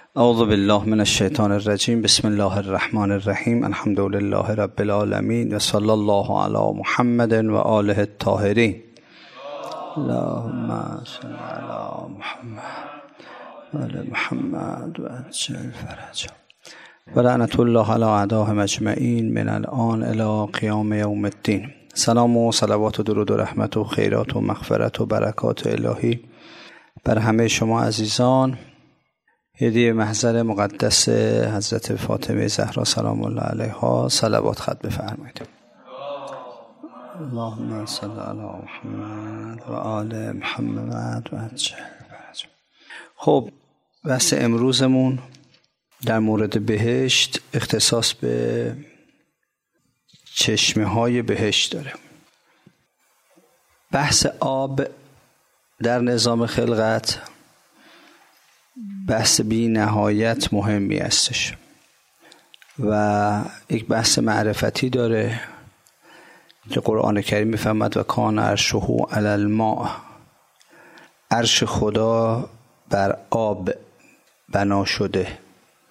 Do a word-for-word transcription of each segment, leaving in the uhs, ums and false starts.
اعوذ بالله من الشیطان الرجیم. بسم الله الرحمن الرحیم. الحمد لله رب العالمین و صلی الله علی محمد و آله الطاهرین. اللهم صل علی محمد و آل محمد و عجل فرجهم و لعنة الله علی اعدائهم اجمعین من الان الی قیام یوم الدین. سلام و صلوات و درود و رحمت و خیرات و مغفرت و برکات الهی بر همه شما عزیزان. هدیه محضر مقدس حضرت فاطمه زهرا سلام الله علیها صلوات خط بفرمایید. اللهم صل علی محمد و آل محمد و عجل فرجهم. خب بحث امروزمون در مورد بهشت اختصاص به چشمه های بهشت داره. بحث آب در نظام خلقت بحث بی نهایت مهمی هستش و یک بحث معرفتی داره که قرآن کریم میفهمد و کان عرشه علی الماء، عرش خدا بر آب بنا شده.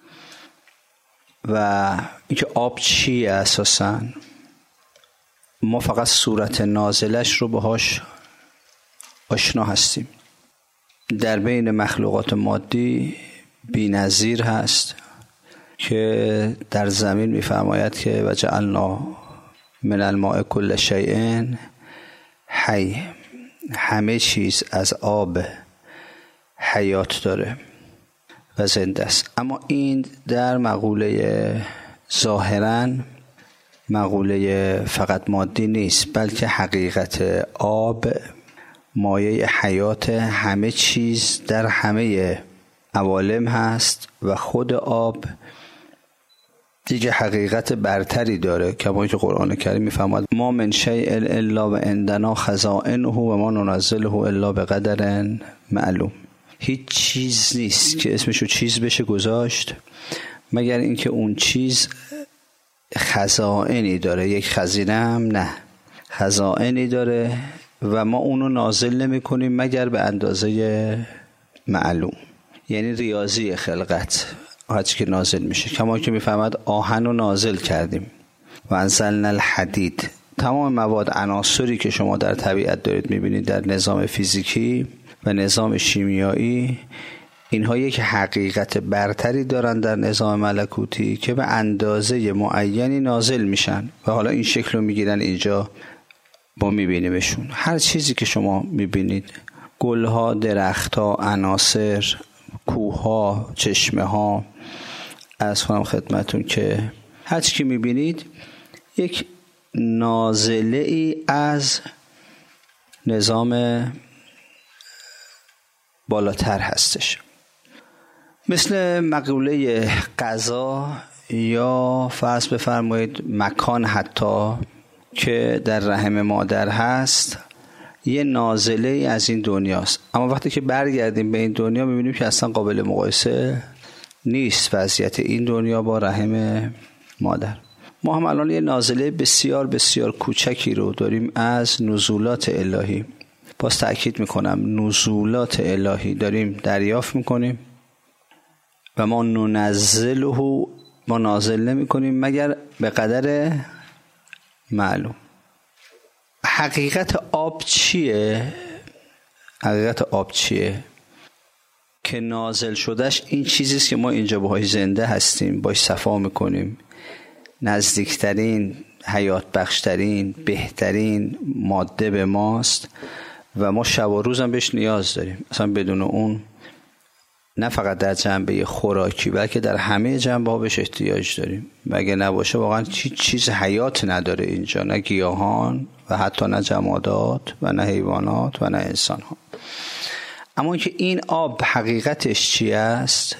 و اینکه آب چیه اساساً ما فقط صورت نازلش رو باهاش آشنا هستیم. در بین مخلوقات مادی بی‌نظیر هست که در زمین می‌فرماید که و جعلنا من الماء کل شیء حی، همه چیز از آب حیات داره و زنده است. اما این در مقوله ظاهراً مقوله فقط مادی نیست، بلکه حقیقت آب مایه حیات همه چیز در همه عوالم هست و خود آب دیگه حقیقت برتری داره که ما که قرآن کریم میفهمد ما من شیء الا و عندنا خزائنه و ما ننزله الا بقدر معلوم. هیچ چیز نیست که اسمشو چیز بشه گذاشت مگر اینکه اون چیز خزائنی داره. یک خزینه هم نه، خزائنی داره و ما اونو نازل نمی کنیم مگر به اندازه معلوم. یعنی ریاضی خلقت هرچی که نازل میشه. کما که میفهمد آهن رو نازل کردیم و انزلنا الحدید. تمام مواد عناصری که شما در طبیعت دارید میبینید در نظام فیزیکی و نظام شیمیایی، اینها یک حقیقت برتری دارن در نظام ملکوتی که به اندازه معینی نازل میشن و حالا این شکل رو میگیرن. اینجا ما میبینیمشون. هر چیزی که شما میبینید، گلها، درختها، عناصر، کوهها، چشمه ها، از خودم خدمتون که هر چی که میبینید یک نازله ای از نظام بالاتر هستش. مثل مقوله قضا یا فرض بفرمایید مکان حتی که در رحم مادر هست یه نازله ای از این دنیاست. اما وقتی که برگردیم به این دنیا میبینیم که اصلا قابل مقایسه نیست وضعیت این دنیا با رحم مادر. ما هم الان یه نازله بسیار بسیار کوچکی رو داریم از نزولات الهی. باز تأکید میکنم نزولات الهی داریم دریافت میکنیم و ما ننزله، ما نازل نمی کنیم مگر به قدر معلوم. حقیقت آب چیه؟ حقیقت آب چیه؟ که نازل شدهش این چیزیست که ما اینجا باهاش زنده هستیم، باهاش صفا میکنیم. نزدیکترین، حیات بخشترین، بهترین ماده به ماست و ما شب و روز هم بهش نیاز داریم. اصلا بدون اون نه فقط در جنبه خوراکی بلکه در همه جنبه ها بهش احتیاج داریم. مگه نباشه واقعا چی چیز حیات نداره اینجا، نه گیاهان و حتی نه جمادات و نه حیوانات و نه انسان ها. اما که این آب حقیقتش چی است؟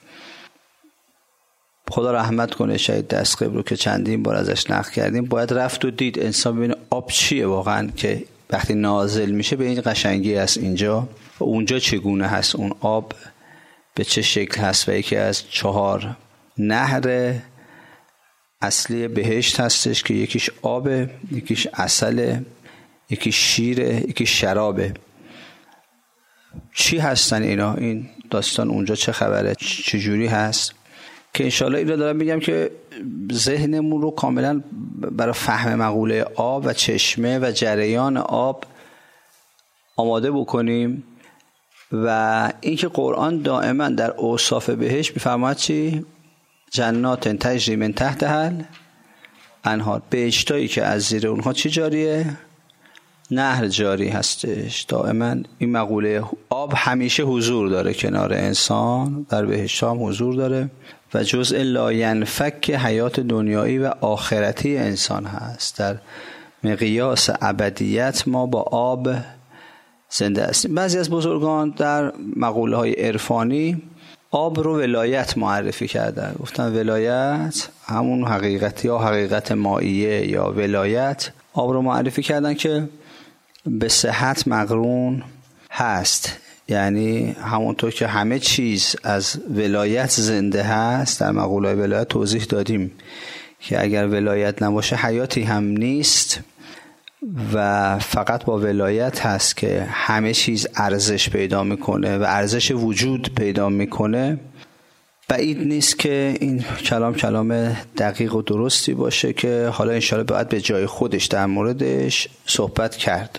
خدا رحمت کنه شهید دستقبل رو که چندین بار ازش نقل کردیم، باید رفت و دید انسان ببینه آب چیه واقعا که وقتی نازل میشه به این قشنگی است اینجا و اونجا چگونه هست اون آب به چه شکل هست. و یکی از چهار نهر اصلی بهشت هستش که یکیش آبه، یکیش عسله، یکیش شیره، یکیش شرابه. چی هستن اینا؟ این داستان اونجا چه خبره، چجوری هست، که انشالله این رو دارم میگم که ذهنمون رو کاملا برای فهم مقوله آب و چشمه و جریان آب آماده بکنیم. و اینکه قرآن دائما در اوصاف بهشت میفرماید چی؟ جنات تجری من تحتها الانهار، بهشتایی که از زیر اونها چی جاریه؟ نهر جاری هستش. دائما این مقوله آب همیشه حضور داره کنار انسان، در بهشت هم حضور داره و جزء لا ینفک حیات دنیایی و آخرتی انسان هست. در مقیاس ابدیت ما با آب زنده هستیم. بعضی از بزرگان در مقوله های عرفانی آب رو ولایت معرفی کردن، گفتن ولایت همون حقیقتی یا حقیقت مائیه یا ولایت، آب رو معرفی کردن که به صحت مقرون هست. یعنی همونطور که همه چیز از ولایت زنده هست، در مقوله ولایت توضیح دادیم که اگر ولایت نباشه حیاتی هم نیست و فقط با ولایت هست که همه چیز ارزش پیدا میکنه و ارزش وجود پیدا میکنه. بعید نیست که این کلام کلام دقیق و درستی باشه که حالا انشاءالله باید به جای خودش در موردش صحبت کرد.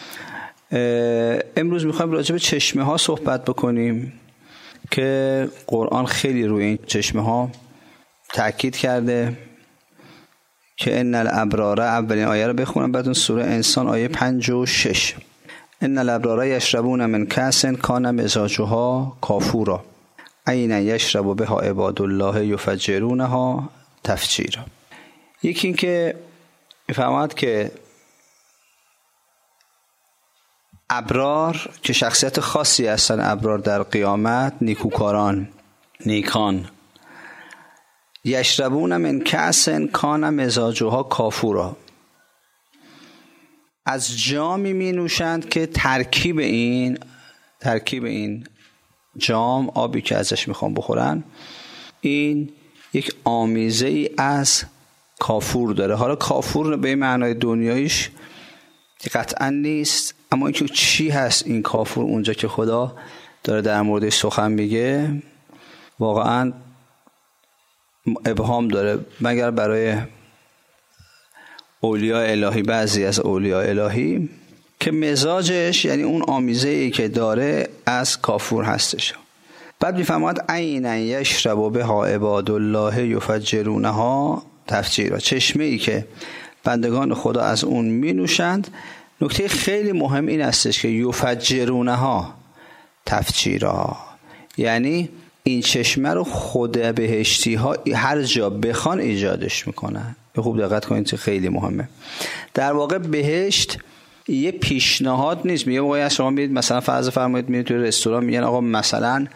امروز میخوایم راجع به چشمه ها صحبت بکنیم که قرآن خیلی روی این چشمه ها تأکید کرده که ان الابرار، اولین آیه رو بخونم بعد اون سوره انسان آیه پنج و شش. ان الابرار یشربون من کأس کان مزاجها کافورا عینا یشرب بها عباد الله یفجرونها تفجیرا. یکی این که میفهمد که ابرار که شخصیت خاصی هستن، ابرار در قیامت نیکوکاران، نیکان، یشربون من کأس کان مزاجها کافورا، از جامی می نوشند که ترکیب این ترکیب این جام، آبی که ازش میخوام بخورن، این یک آمیزه ای از کافور داره. حالا کافور به معنای دنیاییش قطعا نیست، اما اینکه چی هست این کافور اونجا که خدا داره در موردش سخن میگه واقعا ابهام داره، مگر برای اولیاء الهی، بعضی از اولیاء الهی که مزاجش یعنی اون آمیزه‌ای که داره از کافور هستش. بعد میفرماد عینا یشرب بها عباد الله یفجرونها تفجیرا، چشمه‌ای که بندگان خدا از اون می نوشند. نکته خیلی مهم این استش که یفجرونها تفجیرا، یعنی این چشمه رو خود بهشتی ها هر جا بخوان ایجادش میکنن. به خوب دقت کنید که خیلی مهمه. در واقع بهشت یه پیشنهاد نیست. میگه موقعی از شما میرید مثلا فرض فرمایید میرید توی رستوران، میگن آقا مثلا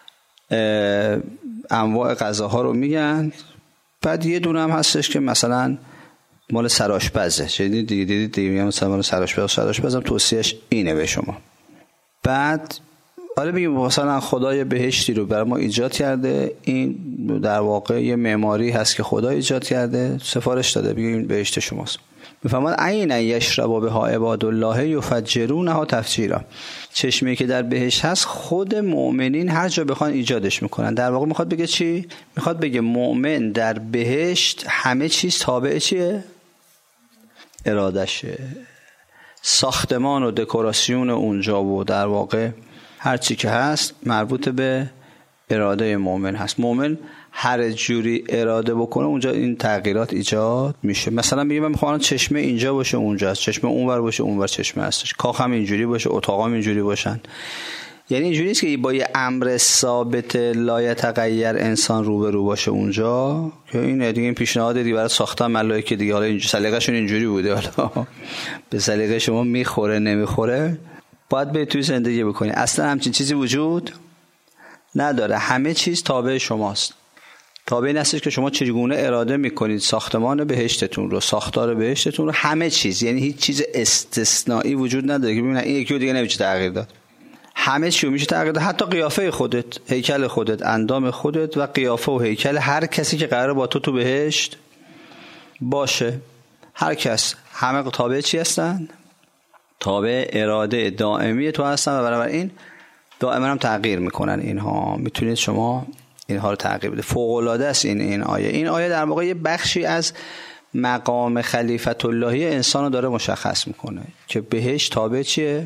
انواع غذاها رو میگن، بعد یه دونه هم هستش که مثلا مال سرآشپزه، شدید دیگه دیدید دیگه میگم مثلا مال سرآشپز، سرآشپزم توصیهش اینه به شما. بعد حالا بگیم مثلا خدای بهشتی رو برای ما ایجاد کرده، این در واقع یه معماری هست که خدا ایجاد کرده، سفارش داده بگیم این بهشت شماست. میفهمد عینا یشرب بها عباد الله یفجرونها تفجیرا، چشمه‌ای که در بهشت هست خود مؤمنین هر جا بخوان ایجادش میکنن. در واقع میخواد بگه چی؟ میخواد بگه مؤمن در بهشت همه چیز تابع چیه؟ ارادشه. ساختمان و دکوراسیون اونجا و در واقع هر چی که هست مربوط به اراده مؤمن هست. مؤمن هر جوری اراده بکنه اونجا این تغییرات ایجاد میشه. مثلا میگه من میخوام چشمه اینجا باشه اونجا هست، چشمه اونور باشه اونور چشمه هستش، کاخ هم اینجوری باشه، اتاق هم اینجوری باشن. یعنی اینجوری نیست که با یه امر ثابت لا یتغیر انسان رو به رو باشه اونجا، که این دیگه این پیشنهاد دیگه برای ساختن ملائکه دیگه، حالا اینجوری سلیقه‌شون اینجوری بوده، حالا به سلیقه شما میخوره نمیخوره باید به توی زندگی بکنی. اصلا همچین چیزی وجود نداره. همه چیز تابع شماست. تابع این هستش که شما چگونه اراده میکنید ساختمان بهشتتون رو، ساختار بهشتتون رو، همه چیز. یعنی هیچ چیز استثنایی وجود نداره که ببینن این یکی رو دیگه نمیشه تغییر داد. همه چی رو میشه تغییر داد، حتی قیافه خودت، هیکل خودت، اندام خودت و قیافه و هیکل هر کسی که قراره با تو تو بهشت باشه. هر کس، همه تابع چی هستن؟ تابع اراده دائمی تو هستن و بنابراین دائما هم تغییر میکنن اینها. میتونید شما اینها رو تغییر بده. فوق العاده است این این آیه. این آیه در واقع یه بخشی از مقام خلیفت اللهی انسان رو داره مشخص میکنه که بهش تابع چیه؟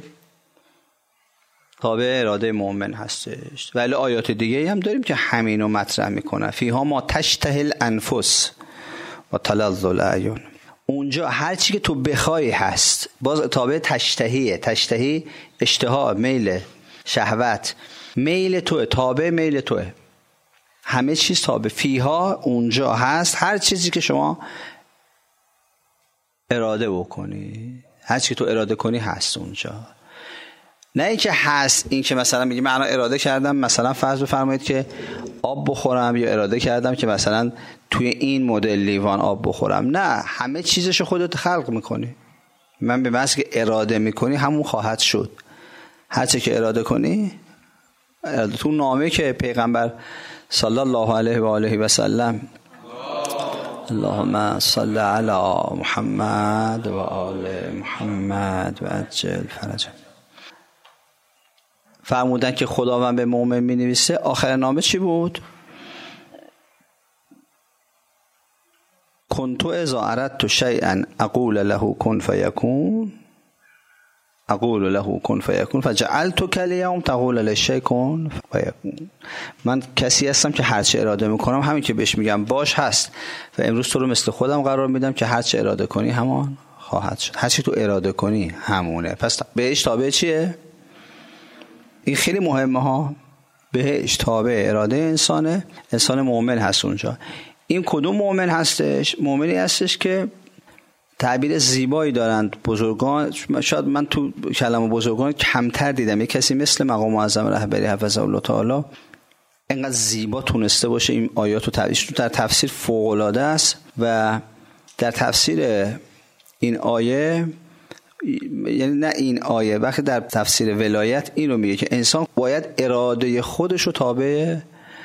تابع اراده مؤمن هستش. ولی آیات دیگه هم داریم که همین رو مطرح میکنه. فیها ما تشتهی الانفس و تلظ الاعین. اونجا هر چی که تو بخوای هست. باز تابع تشتهیه. تشتهی اشتها، میل، شهوت، میل توه، تابع میل توه. همه چیز تابع فیها اونجا هست. هر چیزی که شما اراده بکنی، هر چی که تو اراده کنی هست اونجا. نه اینکه هست این که مثلا میگی من اراده کردم مثلا فرض بفرمایید که آب بخورم، یا اراده کردم که مثلا توی این مدل لیوان آب بخورم. نه، همه چیزشو خودت خلق میکنی. من به محض که اراده میکنی همون خواهد شد. هر چی که اراده کنی اراده. تو نامه که پیغمبر صلی الله علیه و آله و سلم اللهم صل علی محمد و آل محمد و عجل فرجه فرمودن که خداوند به مؤمن می نویسه، آخر نامه چی بود؟ کنتو اذا اردت شیئا اقول له کن فیکون اقول له کن فیکون فجعلتک الیوم تقول للشیء کن فیکون. من کسی هستم که هر چه اراده میکنم همین که بهش میگم باش هست، و امروز تو رو مثل خودم قرار میدم که هر چه اراده کنی همان خواهد شد. هر چی تو اراده کنی همونه. پس بهش تابع چیه؟ این خیلی مهمه ها. بهش تابع اراده انسانه. انسان مؤمن هست اونجا. این کدوم مؤمن هستش؟ مؤمنی هستش که تعبیر زیبایی دارند بزرگان. شاید من تو کلام بزرگان کمتر دیدم یک کسی مثل مقام معظم رهبری حفظه الله تعالی اینقدر زیبا تونسته باشه این آیات رو تعبیرش. تو در تفسیر فوق العاده است و در تفسیر این آیه، یعنی نه این آیه، وقتی در تفسیر ولایت این رو میگه که انسان باید اراده خودش رو تابع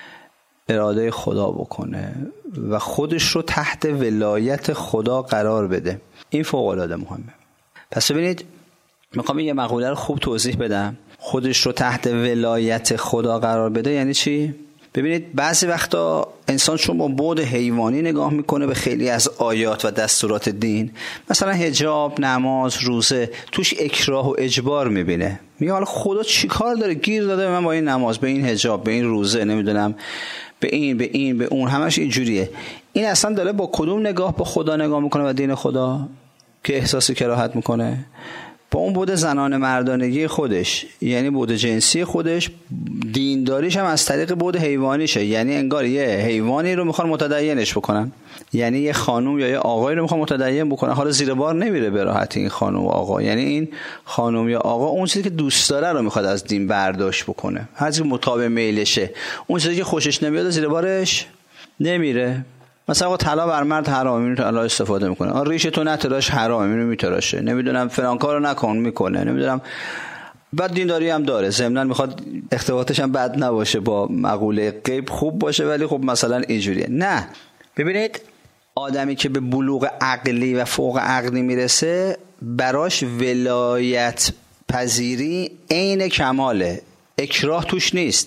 اراده خدا بکنه و خودش رو تحت ولایت خدا قرار بده. این فوق العاده مهمه. پس ببینید میخوام یه مقوله رو خوب توضیح بدم. خودش رو تحت ولایت خدا قرار بده یعنی چی؟ ببینید بعضی وقتا انسان چون با بعد حیوانی نگاه میکنه به خیلی از آیات و دستورات دین، مثلا حجاب، نماز، روزه، توش اکراه و اجبار میبینه. میگه حالا خدا چی کار داره گیر داده به من با این نماز، به این حجاب، به این روزه، نمیدونم به این به این به اون، همش اینجوریه. این اصلا داره با کدوم نگاه با خدا نگاه میکنه و دین خدا که احساس کراهت میکنه؟ با اون بود زنان مردانگی خودش، یعنی بود جنسی خودش. دینداریش هم از طریق بود حیوانیشه، یعنی انگار یه حیوانی رو میخوان متدینش بکنن، یعنی یه خانم یا یه آقایی رو میخوان متدین بکنن. حالا زیر بار نمیره به راحتی این خانم و آقا، یعنی این خانم یا آقا اون چیزی که دوست داره رو میخواد از دین برداشت بکنه، هر چیزی مطابق میلشه. اون چیزی که خوشش نمیاد زیر بارش نمیره. مثلا طلا بر مرد حرامه، اینو الله استفاده میکنه. آ ریش تو نتراش حرامه، اینو میتراشه. نمیدونم فلان کارو نکن میکنه. نمیدونم بعد دینداری هم داره، ضمناً میخواد اختلاطش هم بد نباشه، با مقوله غیب خوب باشه، ولی خب مثلا اینجوریه. نه، ببینید آدمی که به بلوغ عقلی و فوق عقلی میرسه براش ولایت پذیری عین کماله. اکراه توش نیست،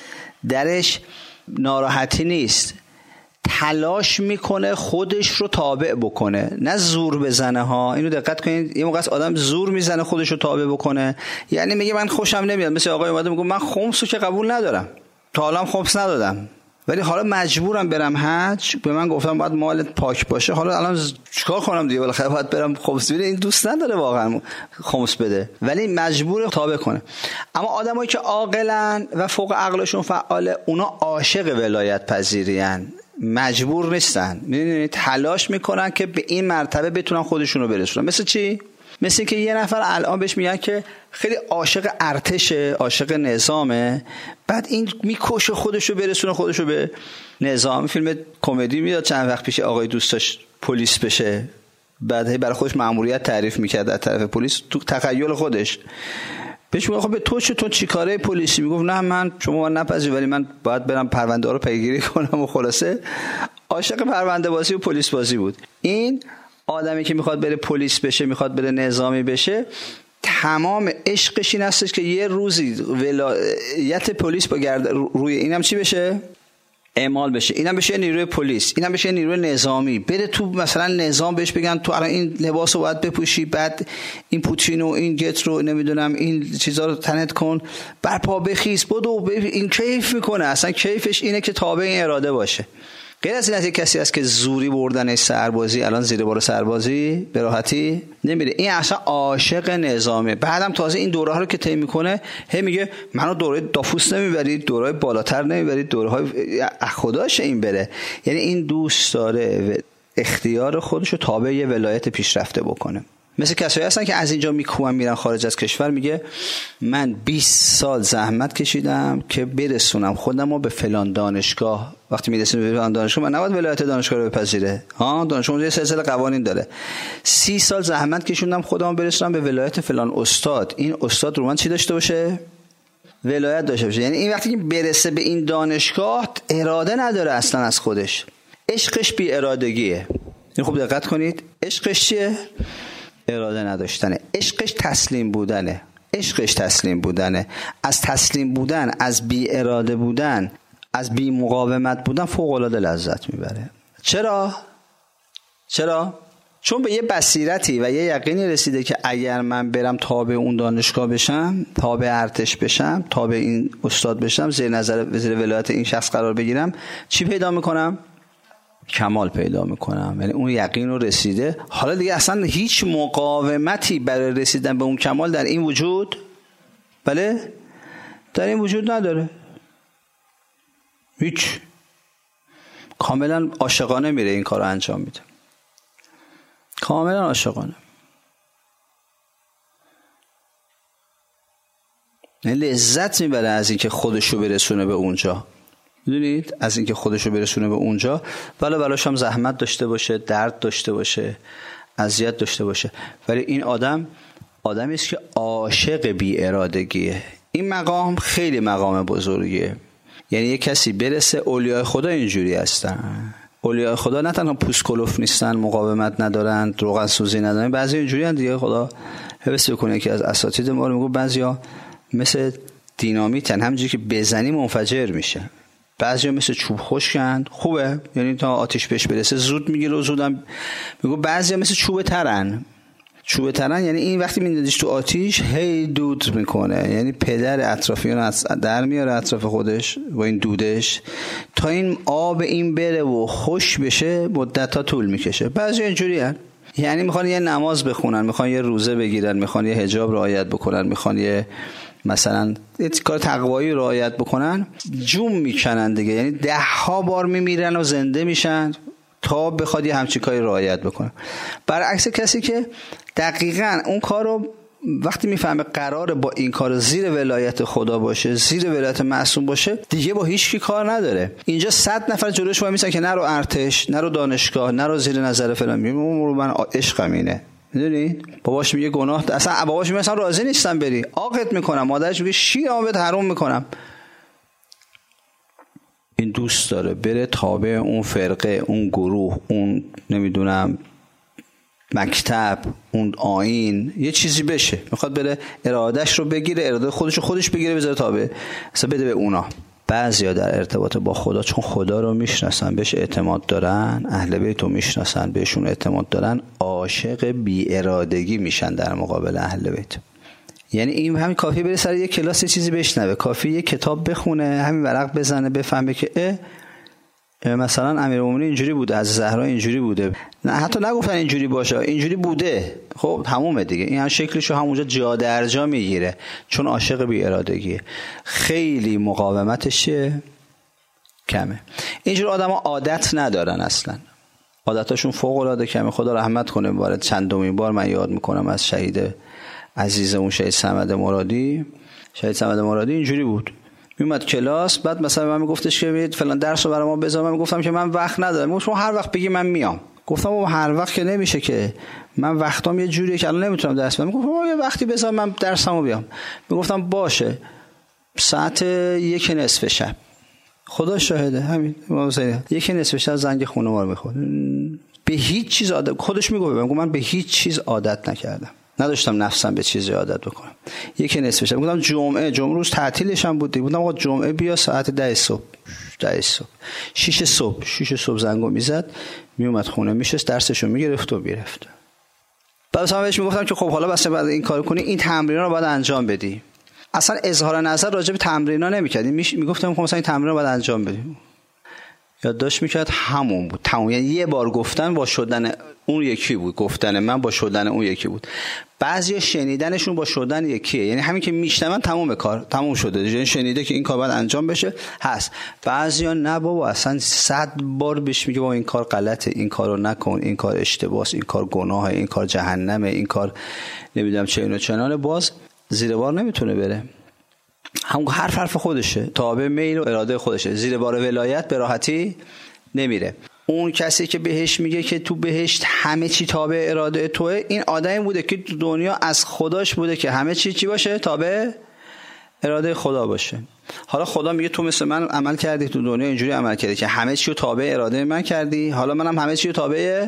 درش ناراحتی نیست، تلاش میکنه خودش رو تابع بکنه، نه زور بزنه ها. اینو دقت کنید، یه موقع آدم زور میزنه خودش رو تابع بکنه، یعنی میگه من خوشم نمیاد. مثل آقای اومده میگه من خمسو که قبول ندارم، تا حالا خمس ندادم، ولی حالا مجبورم برم حج. به من گفتم باید مالت پاک باشه، حالا الان چیکار کنم دیگه؟ بالاخره باید برم خمس بدم. این دوست نداره واقعا خمس بده، ولی مجبور تابع کنه. اما آدمایی که عاقلن و فوق عقلشون فعاله، اونا عاشق ولایت پذیریان، مجبور نیستن، میدونید تلاش میکنن که به این مرتبه بتونن خودشونو برسونن. مثل چی؟ مثل که یه نفر الان بهش میگن که خیلی عاشق ارتشه، عاشق نظامه، بعد این میکشه خودشو برسونه خودشو به نظام. فیلم کمدی میاد چند وقت پیش، آقای دوستاش پلیس بشه، بعد برای خودش مأموریت تعریف میکرد از طرف پلیس تو تخیل خودش. بهش میگه خب به تو چه، تو چی کاره پلیسی؟ میگفت نه من شما من نپذیرم، ولی من باید برم پرونده ها رو پیگیری کنم. و خلاصه عاشق پرونده بازی و پلیس بازی بود. این آدمی که میخواد بره پلیس بشه، میخواد بره نظامی بشه، تمام عشقش این هستش که یه روزی ولایت پلیس با گرد روی اینم چی بشه؟ اعمال بشه، اینم بشه نیروی پلیس، اینم بشه نیروی نظامی، بره تو مثلا نظام بهش بگن تو الان این لباسو باید بپوشی، بعد این پوتین و این گت رو نمیدونم این چیزا رو تنت کن، برپا بخیز بدو. این کیف میکنه، اصلا کیفش اینه که تابع این اراده باشه. غیر از این از یک کسی هست که زوری بردنش سربازی، الان زیر بار سربازی به راحتی نمیره، این اصلا عاشق نظامه. بعدم تازه این دوره ها رو که طی میکنه هی میگه منو دوره دافوس نمیبرید، دوره بالاتر نمیبرید، دوره های خداش این بره. یعنی این دوست داره اختیار خودش رو تابع یه ولایت پیشرفته بکنه. مثل کسایی هستن که از اینجا میکوبن میرن خارج از کشور، میگه من بیست سال زحمت کشیدم که برسونم خودم رو به فلان دانشگاه. وقتی میرسیم به فلان دانشگاه من نباید ولایت دانشگاه رو بپذیره، ها دانشگاه یه سلسله قوانین داره. سی سال زحمت کشیدم خودم رو برسونم به ولایت فلان استاد. این استاد رو من چی داشته باشه؟ ولایت داشته باشه. یعنی این وقتی که برسه به این دانشگاه اراده نداره اصلا از خودش، عشقش بی ارادگیه. این خوب دقت کنید، عشقش چیه؟ اراده نداشتنه. عشقش تسلیم بودنه. عشقش تسلیم بودنه. از تسلیم بودن، از بی اراده بودن، از بی مقاومت بودن فوق العاده لذت میبره. چرا؟ چرا؟ چون به یه بصیرتی و یه یقینی رسیده که اگر من برم تابع اون دانشگاه بشم، تابع ارتش بشم، تابع این استاد بشم، زیر نظر وزیر ولایت این شخص قرار بگیرم، چی پیدا میکنم؟ کمال پیدا میکنم. یعنی اون یقین رو رسیده، حالا دیگه اصلا هیچ مقاومتی برای رسیدن به اون کمال در این وجود بله در این وجود نداره. هیچ. کاملا عاشقانه میره این کار رو انجام میده، کاملا عاشقانه. یعنی لذت میبره از اینکه خودشو برسونه به اونجا. میدونید از اینکه خودشو برسونه به اونجا، ولی بلاش هم زحمت داشته باشه، درد داشته باشه، اذیت داشته باشه، ولی این آدم آدمی است که عاشق بی ارادگیه. این مقام خیلی مقام بزرگیه. یعنی یک کسی برسه، اولیاء خدا اینجوری هستن. اولیاء خدا نه تنها پوست کلوف نیستن، مقاومت ندارن، روغن سوزی ندارن، بعضی اینجوری ان دیگه. خدا حفظ بکنه که از اساتید ما رو میگه بعضیا مثل دینامیتن، همونجوری که بزنی منفجر میشه. بعضیا مثل چوب خشکن، خوبه، یعنی تا آتش بهش برسه زود میگیره و زودم میگه. بعضیا مثل چوب ترن. چوب ترن یعنی این وقتی میندازیش تو آتیش هی دود میکنه، یعنی پدر اطرافیان در میاره اطراف خودش با این دودش تا این آب این بره و خوش بشه، مدت‌ها طول میکشه. بعضی اینجوری هن. یعنی میخوان یه نماز بخونن، میخوان یه روزه بگیرن، میخوان یه حجاب رعایت بکنن، میخوان یه مثلا یه کار تقوایی رعایت بکنن، جون میکنن دیگه. یعنی ده ها بار میمیرن و زنده میشن تا بخواد یه همچین کاری رعایت بکنه. برعکس کسی که دقیقاً اون کار رو وقتی میفهمه قراره با این کار زیر ولایت خدا باشه، زیر ولایت معصوم باشه، دیگه با هیچ کی کار نداره. اینجا صد نفر جلوش وای میسن که نرو ارتش، نرو دانشگاه، نرو زیر نظر فلان. میگم من عشقم اینه. میدونی باباش میگه گناه، اصلا باباش میگه اصلا راضی نیستم بری، عاقت میکنم. مادرش میگه شیرمو بهت حرام میکنم. این دوست داره بره تابع اون فرقه، اون گروه، اون نمیدونم مکتب، اون آیین، یه چیزی بشه. میخواد بره ارادهش رو بگیره، اراده خودش رو خودش بگیره بذاره تابع، اصلا بده به اونا. بعضیا در ارتباط با خدا چون خدا رو میشناسن، بهش اعتماد دارن، اهل بیت رو میشناسن، بهشون اعتماد دارن، عاشق بی ارادگی میشن در مقابل اهل بیت. یعنی این همین کافی بره سر یه کلاس چیزی بشنوه، کافی یه کتاب بخونه، همین ورق بزنه، بفهمه که اه مثلا امیرالمومنین اینجوری بوده، از زهرا اینجوری بوده، نه حتی نگفتن اینجوری باشه، اینجوری بوده، خب تمومه دیگه. این هم شکلشو همونجا جا در جا میگیره چون عاشق بی ارادگیه. خیلی مقاومتش کمه. اینجور آدما عادت ندارن، اصلا عادتاشون فوق العاده کمه. خدا رحمت کنه. وارد چندمین بار من یاد میکنم از شهید عزیزمون شهید صمد مرادی. شهید صمد مرادی اینجوری بود، میومد کلاس، بعد مثلا من میگفتش که فلان درس رو برای ما بذار، من میگفتم که من وقت ندارم. میگفت شما هر وقت بگی من میام. گفتم او هر وقت که نمیشه که، من وقتام یه جوریه که الان نمیتونم درس بدم. میگفت یه وقتی بذار من درسمو بیام. میگفتم باشه، ساعت یک نصف شب، خدا شاهده، همین یک نصف شب زنگ خونه ما رو میخورد. به هیچ چیز عادت، خودش میگه، میگه من به هیچ چیز عادت نکردم، نداشتم نفسم به چیزی عادت بکنم. یکی نصفش گفتم جمعه جمعه روز تعطیلش هم بود. گفتم آقا جمعه بیا ساعت ده صبح، ده صبح، شش صبح، شش صبح زنگو میزد، میومد خونه میشست درسشو میگرفت و میرفت. بعد مثلا بهش میگفتم که خب حالا بس بعد این کارو کنی این تمرینا رو باید انجام بدی. اصلا اظهار نظر راجع به تمرینا نمی‌کردیم. میگفتم خب مثلا این تمرین رو باید انجام بدی. یادداشت میکرد همون بود تمام. یعنی یه بار گفتن با شدن اون یکی بود، گفتن من با شدن اون یکی بود. بعضی شنیدنشون با شدن یکیه، یعنی همین که میشنون تمام کار تموم شده، یعنی شنیده که این کار باید انجام بشه هست. بعضیا نه بابا اصلا صد بار بهش میگه بابا این کار غلطه، این کارو نکن، این کار اشتباهه، این کار گناهه، این کار جهنمه، این کار نمیدونم چه اینو چنانه، باز زیر بار نمیتونه بره. همون حرف حرف خودشه، تابع میل و اراده خودشه، زیر بار ولایت به راحتی نمیره. اون کسی که بهش میگه که تو بهشت همه چی تابع اراده توه، این آدمی بوده که تو دنیا از خداش بوده که همه چی چی باشه؟ تابع اراده خدا باشه. حالا خدا میگه تو مثل من عمل کردی تو دنیا، اینجوری عمل کردی که همه چی رو تابع اراده من کردی، حالا منم همه چی رو تابع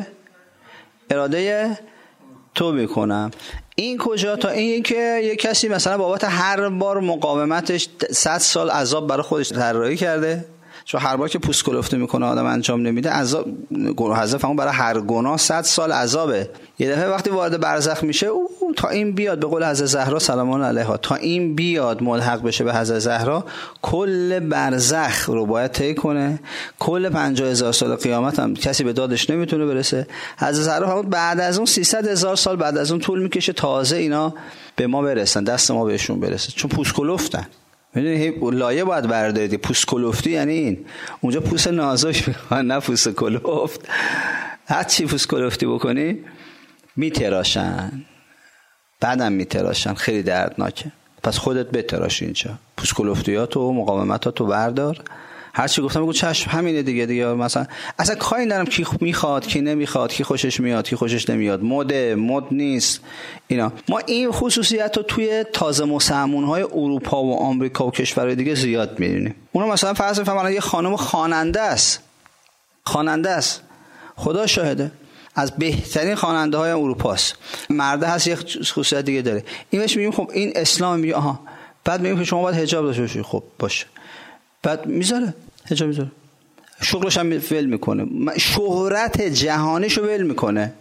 اراده تو میکنم. این کجا؟ تا این که یک کسی مثلا بابت هر بار مقاومتش صد سال عذاب برای خودش طراحی کرده، چون هر بار که پوست کلفته میکنه آدم انجام نمیده، عذاب گناه حذف همون برای هر گناه صد سال عذابه. یه دفعه وقتی وارد برزخ میشه او تا این بیاد، به قول حضرت زهرا سلام الله علیها، تا این بیاد ملحق بشه به حضرت زهرا، کل برزخ رو باید طی کنه، کل پنجاه هزار سال قیامت هم کسی به دادش نمیتونه برسه. حضرت زهرا بعد از اون سیصد هزار سال بعد از اون طول میکشه تازه اینا به ما برسن، دست ما بهشون برسه، چون پوست کلفتن. میدونی لایه باید بردارید. پوست کلفتی یعنی این، اونجا پوست نازک میخوان نه پوست کلفت. هر چی پوست کلفتی بکنی میتراشن، بعدم میتراشن، خیلی دردناکه. پس خودت بتراش اینجا، پوست کلفتیات و مقاومتات رو بردار. هر چی گفتم بگو چشم همینه دیگه دیگه. مثلا اصلا کاری ندارم کی میخواد کی نمیخواد، کی خوشش میاد کی خوشش نمیاد، مده مد نیست اینا. ما این خصوصیت رو توی تازه مسلمان‌های اروپا و آمریکا و کشورهای دیگه زیاد می‌بینیم. اونا مثلا فرض بفرمایید یه خانم خواننده است، خواننده است، خدا شاهده از بهترین خواننده های اروپا است، مرده هست یه خصوصیت دیگه داره. این بهش میگیم خب این اسلام، میگه آها، بعد میگیم که شما باید حجاب داشته باشی، خب باشه، بعد میذاره حجاب میذاره، شغلش هم ول میکنه، شهرت جهانیشو ول میکنه،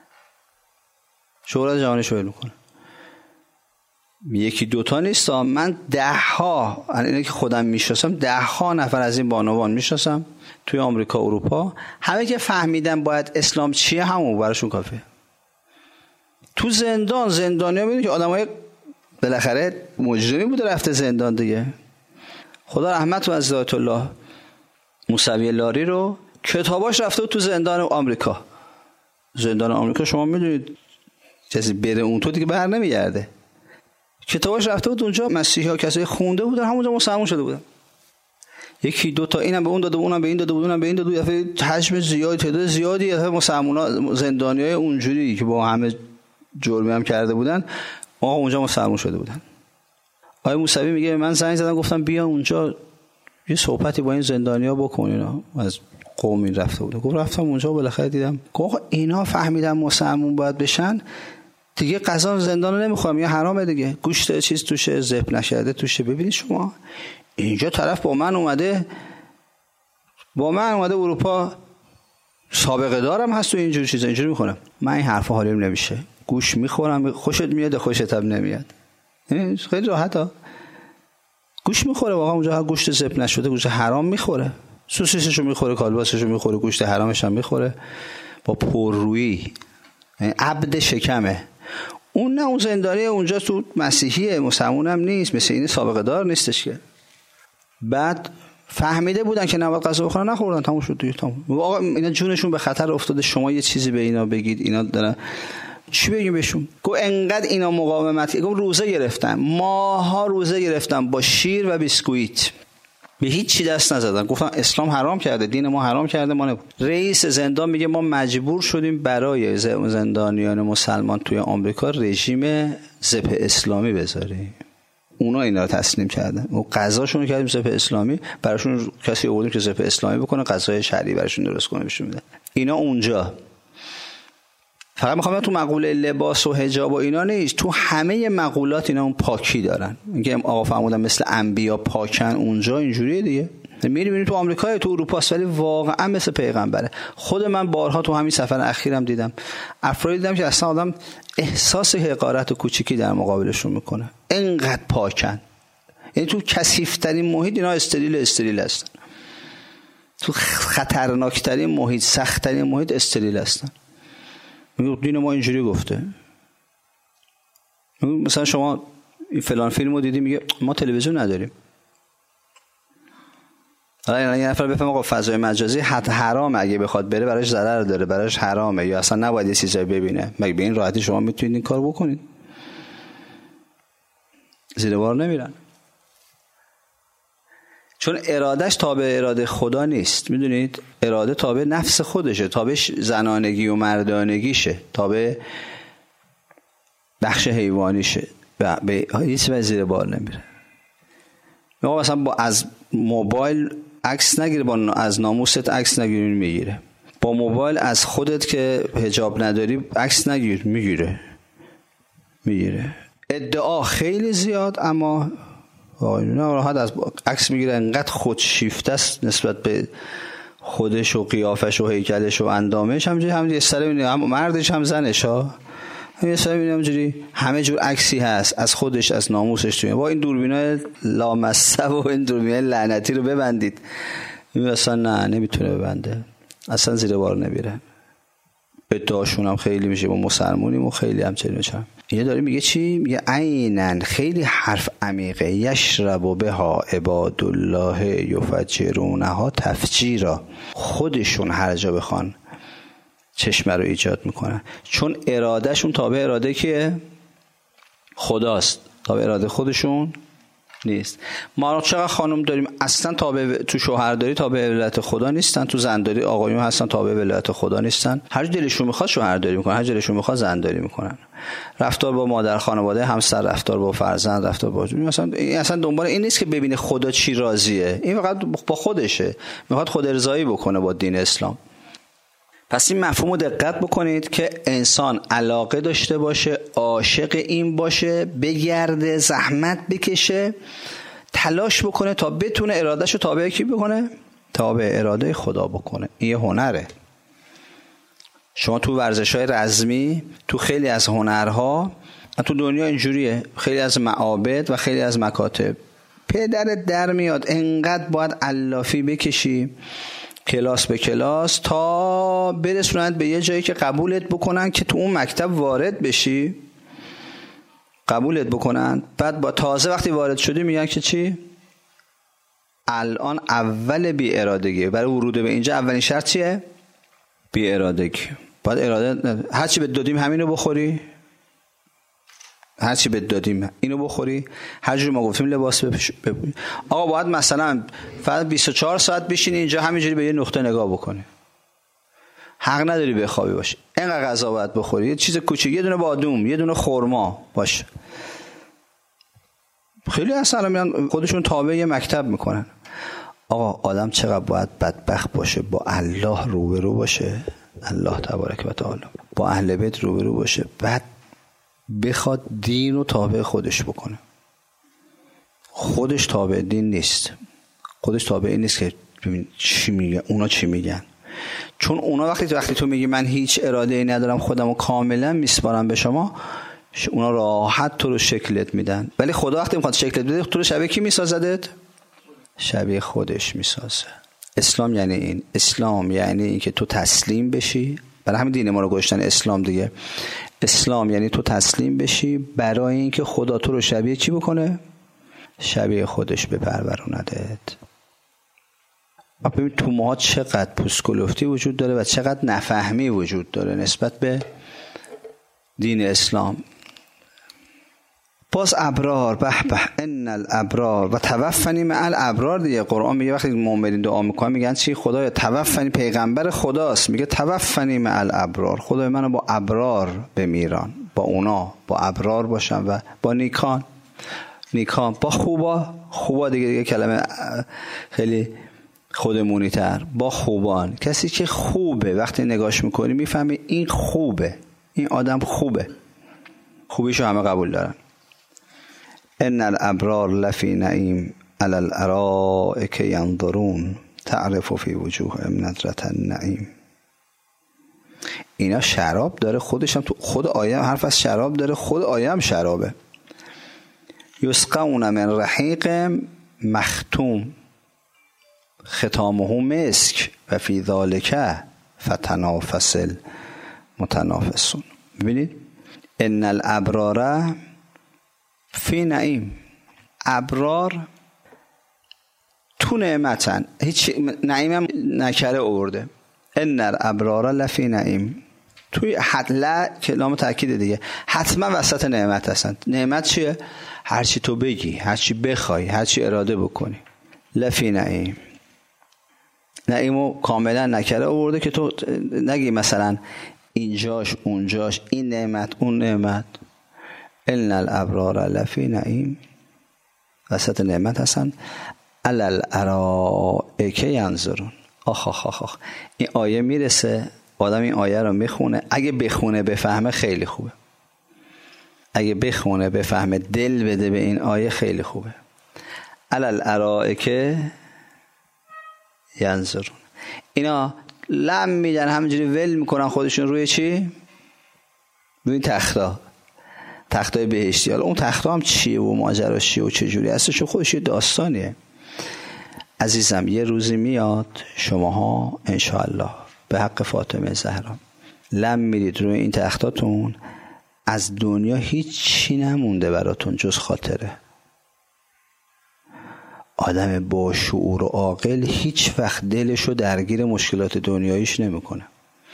شهرت جهانیشو ول میکنه. یکی دوتا نیست، من ده ها، اینه که خودم میشناسم، ده ها نفر از این بانوان میشناسم توی آمریکا اروپا، همه که فهمیدن باید اسلام چیه همون براشون کافیه. تو زندان زندانیا میبینی که آدمای بالاخره مجرمی بوده رفته زندان دیگه. خدا رحمت و از ذات الله موسوی لاری رو کتاباش رفته تو زندان آمریکا. زندان آمریکا شما میدونید کسی بره اون تو دیگه بر نمیگرده. کتاباش رفته بود اونجا، مسیحی ها کسایی خونده بودن همونجا مسلمان شده بودن. یکی دو تا اینم به اون داده، اونم به این داده، اونم به این داده، دفعه حجم زیادی، تعداد زیادی از مسلمان‌ها زندانیای اونجوری که با همه جرمی هم کرده بودن آقا اونجا مسلمان شده بودن. آقای موسوی میگه من زنگ زدم گفتم بیا اونجا یه صحبتی با این زندانیا بکن، اینا از قومی رفته بود. گفت رفتم اونجا بالاخره دیدم گفت اینا فهمیدن مسلمان باید بشن دیگه، غذا زندان رو نمیخوام یا حرامه دیگه، گوشت چیز توشه، ذبح نشده توشه. ببینید شما اینجا طرف با من اومده، با من اومده اروپا، سابقه دارم هست تو اینجور چیزا، اینجوری میخورم. من این حرفا حالیم نمیشه، گوش میخورم، خوشت میاد خوشت هم نمیاد، خیلی راحته. گوش میخوره واقعا اونجا، هر گوشت ذبح نشده، گوشت حرام میخوره، سوسیسشو میخوره، کالباسشو میخوره، گوشت حرامش هم میخوره، با پررویی، عبد شکمه. اون نه، اون زندانی اونجا تو مسیحیه، مسلمان هم نیست، مثل این سابقه دار نیستش که. بعد فهمیده بودن که نباید غذا بخورن، نخوردن، تموم شد دیگه، تموم. آقا اینا جونشون به خطر افتاده، شما یه چیزی به اینا بگید، اینا دارن چی بگیم بهشون؟ گو انقدر اینا مقاومت، گو روزه گرفتن، ماها روزه گرفتن با شیر و بیسکویت، به هیچ چی دست نزدن. گفتن اسلام حرام کرده، دین ما حرام کرده، ما نبود. رئیس زندان میگه ما مجبور شدیم برای زندانیان مسلمان توی آمریکا رژیم ذبح اسلامی بذاریم. اونا اینا رو تسلیم کردن، و غذاشون رو کردیم ذبح اسلامی، براشون کسی آوردیم که ذبح اسلامی بکنه، غذای شرعی براشون درست کنه بهشون میدن. اینا اونجا فقط میخوام تو مقوله لباس و حجاب و اینا نیست، تو همه مقولات اینا اون پاکی دارن. اینکه آقا فرمودن مثل انبیا پاکن، اونجا اینجوریه دیگه. میری میری تو آمریکا تو اروپا، ولی واقعا مثل پیغمبره. خود من بارها تو همین سفر اخیرم دیدم افرادی دیدم که اصلا آدم احساس حقارت و کوچیکی در مقابلشون میکنه، اینقدر پاکن. یعنی تو کثیف‌ترین محیط اینا استریل استریل هستن، تو خطرناکترین محیط، سخت‌ترین محیط استریل هستن. میگه دین ما اینجوری گفته. مثلا شما فلان فیلمو دیدی، میگه ما تلویزیون نداریم. حالا یه نفر بفهمه آقا فضای مجازی حتی حرامه، اگه بخواد بره براش ضرر داره، براش حرامه، یا اصلا نباید یه چیزایی ببینه. مگه به این راحتی شما میتونید این کار بکنید؟ زیر بار نمیرن، چون ارادهش تابع اراده خدا نیست. میدونید اراده تابع نفس خودشه، تابع زنانگی و مردانگیشه، تابع بخش حیوانیشه، به هیچ وجه زیر بار نمیره. میگه مثلا با از موبایل عکس نگیره، با از ناموست عکس نگیری، میگیره. با موبایل از خودت که حجاب نداری عکس نگیر، میگیره میگیره. ادعا خیلی زیاد، اما نه راحت از عکس میگیره. انقدر خودشیفته است نسبت به خودش و قیافش و هیکلش و اندامش، همونجوری همونجوری استره میبینه، هم مردش هم زنش ها، همین استره میبینه همونجوری همه جور عکسی هست از خودش، از ناموسش. توی با این دوربینای لامصب و این دوربینای لعنتی رو ببندید، این اصلا نه نمیتونه ببنده، اصلا زیر بار نمیره. ادعاشون هم خیلی میشه با مسلمونیم و خیلی هم چنین میشن. یه داره میگه چی؟ میگه عینن، خیلی حرف عمیقه. یشرب بها عباد الله یفجرونها تفجیرا، خودشون هر جا بخوان چشمه رو ایجاد میکنن، چون ارادهشون تابع اراده که خداست، تابع اراده خودشون نیست. ما چقدر خانم داریم اصلا تابع، تو شوهرداری تابع ولایت خدا نیستن، تو زنداری آقایون هستن تابع ولایت خدا نیستن، هر جا دلشون میخواد شوهرداری میکنن، هر جا دلشون میخواد زنداری میکنن. رفتار با مادر خانواده، همسر، رفتار با فرزند، رفتار با مثلا این اصلا دنبال این نیست که ببینه خدا چی راضیه، این فقط با خودشه، میخواد خود ارضایی بکنه با دین اسلام. پس این مفهوم رو دقت بکنید که انسان علاقه داشته باشه، عاشق این باشه، بگرده، زحمت بکشه، تلاش بکنه تا بتونه ارادهشو تابع کی بکنه؟ تابع اراده خدا بکنه. این یه هنره. شما تو ورزش‌های رزمی، تو خیلی از هنرها، تو دنیا اینجوریه، خیلی از معابد و خیلی از مکاتب پدرت در میاد انقدر باید علافی بکشی کلاس به کلاس تا برسونند به یه جایی که قبولت بکنن که تو اون مکتب وارد بشی، قبولت بکنن. بعد با تازه وقتی وارد شدی میگن که چی؟ الان اول بی ارادگی، برای ورود به اینجا اولین شرط چیه؟ بی ارادگی. باید اراده، هرچی بهت دادیم همینو بخوری، هرچی بهت دادیم اینو بخوری، هر جور ما گفتیم لباس بپوشی. آقا باید مثلا فقط بیست و چهار ساعت بشینی اینجا همینجوری به یه نقطه نگاه بکنی، حق نداری بخوابی باشی، اینقدر غذا باید بخوری، یه چیز کوچیک، یه دونه بادوم، یه دونه خرما باشه. خیلی اصلا میان خودشون تابع یه مکتب میکنن. آقا آدم چقدر باید بدبخت باشه با الله روبرو باشه، الله تبارک و تعالی با اهل بیت روبرو باشه، بعد بخواد دین رو تابع خودش بکنه. خودش تابع دین نیست، خودش تابع این نیست که ببین چی میگن اونا، چی میگن. چون اونا وقتی تو وقتی تو میگی من هیچ اراده ای ندارم، خودمو کاملا میسپارم به شما، اونا راحت تو رو شکلت میدن. ولی خدا وقتی میخواد شکلت بده، تو رو شبیه کی میسازدت؟ شبیه خودش میسازه. اسلام یعنی این. اسلام یعنی این که تو تسلیم بشی. برای همین دین ما رو گذاشتن اسلام دیگه. اسلام یعنی تو تسلیم بشی برای اینکه خدا تو رو شبیه چی بکنه؟ شبیه خودش بپروراندت. ببین تو ما چقدر پوسکلفتی وجود داره و چقدر نفهمی وجود داره نسبت به دین اسلام. باز ابرار، به به ان الابرار و توفنی مع الابرار دیگه. قرآن میگه وقتی مؤمنین دعا میکنن میگن چی؟ خدایا توفنی، پیغمبر خداست، میگه توفنی مع الابرار، خدای منو با ابرار بمیران، با اونا، با ابرار باشم و با نیکان. نیکان با خوبا، خوبا دیگه دیگه کلمه خیلی خودمونی تر، با خوبان. کسی که خوبه وقتی نگاش میکنی میفهمی این خوبه، این آدم خوبه، خوبیشو همه قبول دارن. ان الابرار لفی نعیم علی الارائک ینظرون تعرف فی وجوههم نضرة النعیم. اینا شراب داره، خودش هم تو خود آیه هم حرف از شراب داره، خود آیه هم شرابه. یسقون من رحیق مختوم ختامه مسک و فی ذالک فتنافس المتنافسون. ببینید ان الابرار فی نعیم، ابرار تو نعمتن، هیچ نعیم هم نکره آورده. ان الابرار لفی نعیم، توی حتلا کلام تاکید دیگه، حتما وسط نعمت هستن. نعمت چیه؟ هرچی تو بگی، هرچی بخوای، هرچی اراده بکنی. لفی نعیم، نعیمو کاملا نکره آورده که تو نگی مثلا اینجاش اونجاش، این نعمت اون نعمت. ان الابرار لفی نعیم، وسط نعمت هستن. علی الارائک ینظرون. آخ آخ آخ آخ این آیه میرسه، آدم این آیه رو میخونه، اگه بخونه بفهمه خیلی خوبه، اگه بخونه بفهمه دل بده به این آیه خیلی خوبه. علی الارائک ینظرون، اینا لم میدن، همینجوری ول میکنن خودشون روی چی؟ روی تختا، تختای بهشتی. حالا اون تختا هم چیه و ماجراش چیه و چه جوری هستش، خودش یه داستانیه. عزیزم یه روزی میاد شماها انشاءالله به حق فاطمه زهرا لم میرید روی این تختاتون، از دنیا هیچی نمونده براتون جز خاطره. آدم با شعور و عاقل هیچ وقت دلشو درگیر مشکلات دنیاییش نمیکنه.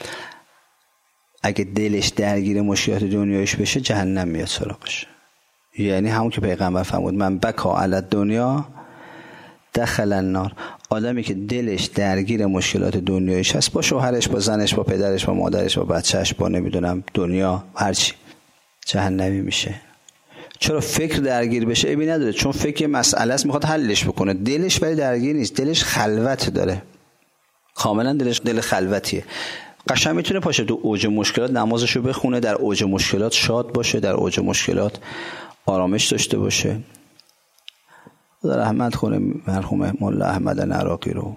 اگه دلش درگیر مشکلات دنیاییش بشه جهنم میاد سراغش. یعنی همون که پیغمبر فرمود من بکا علی دنیا دخل النار. آدمی که دلش درگیر مشکلات دنیاییش هست، با شوهرش، با زنش، با پدرش، با مادرش، با بچهش، با نمیدونم دنیا هرچی، جهنمی میشه. چرا؟ فکر درگیر بشه عیبی نداره، چون فکر مسئله است میخواد حلش بکنه، دلش ولی درگیر نیست، دلش خلوت داره، کاملا دلش دل خلوتیه. قشنگ میتونه پاشه تو اوج مشکلات نمازشو بخونه، در اوج مشکلات شاد باشه، در اوج مشکلات آرامش داشته باشه. خدا رحمت کنه مرحوم مولا احمد عراقی رو.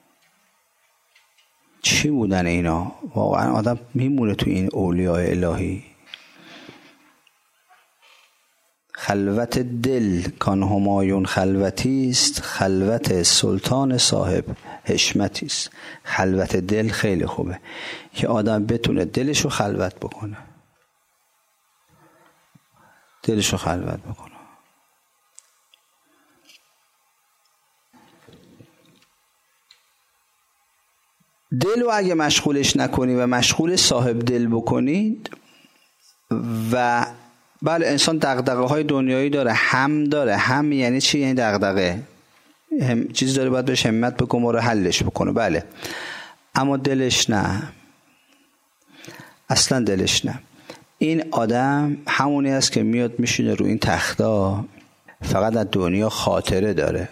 چی بودن اینا؟ واقعا آدم میمونه تو این اولیاء الهی. خلوت دل کان همایون خلوتی است، خلوت سلطان صاحب حشمتی است. خلوت دل خیلی خوبه که آدم بتونه دلشو خلوت بکنه، دلشو خلوت بکنه. دل رو اگه مشغولش نکنی و مشغول صاحب دل بکنید، و بله انسان دغدغه های دنیایی داره، هم داره، هم یعنی چی؟ یعنی دغدغه هم چیز داره باید بهش همت بکنه و رو حلش بکنه، بله، اما دلش نه، اصلا دلش نه. این آدم همونی است که میاد میشینه رو این تختا، فقط از دنیا خاطره داره.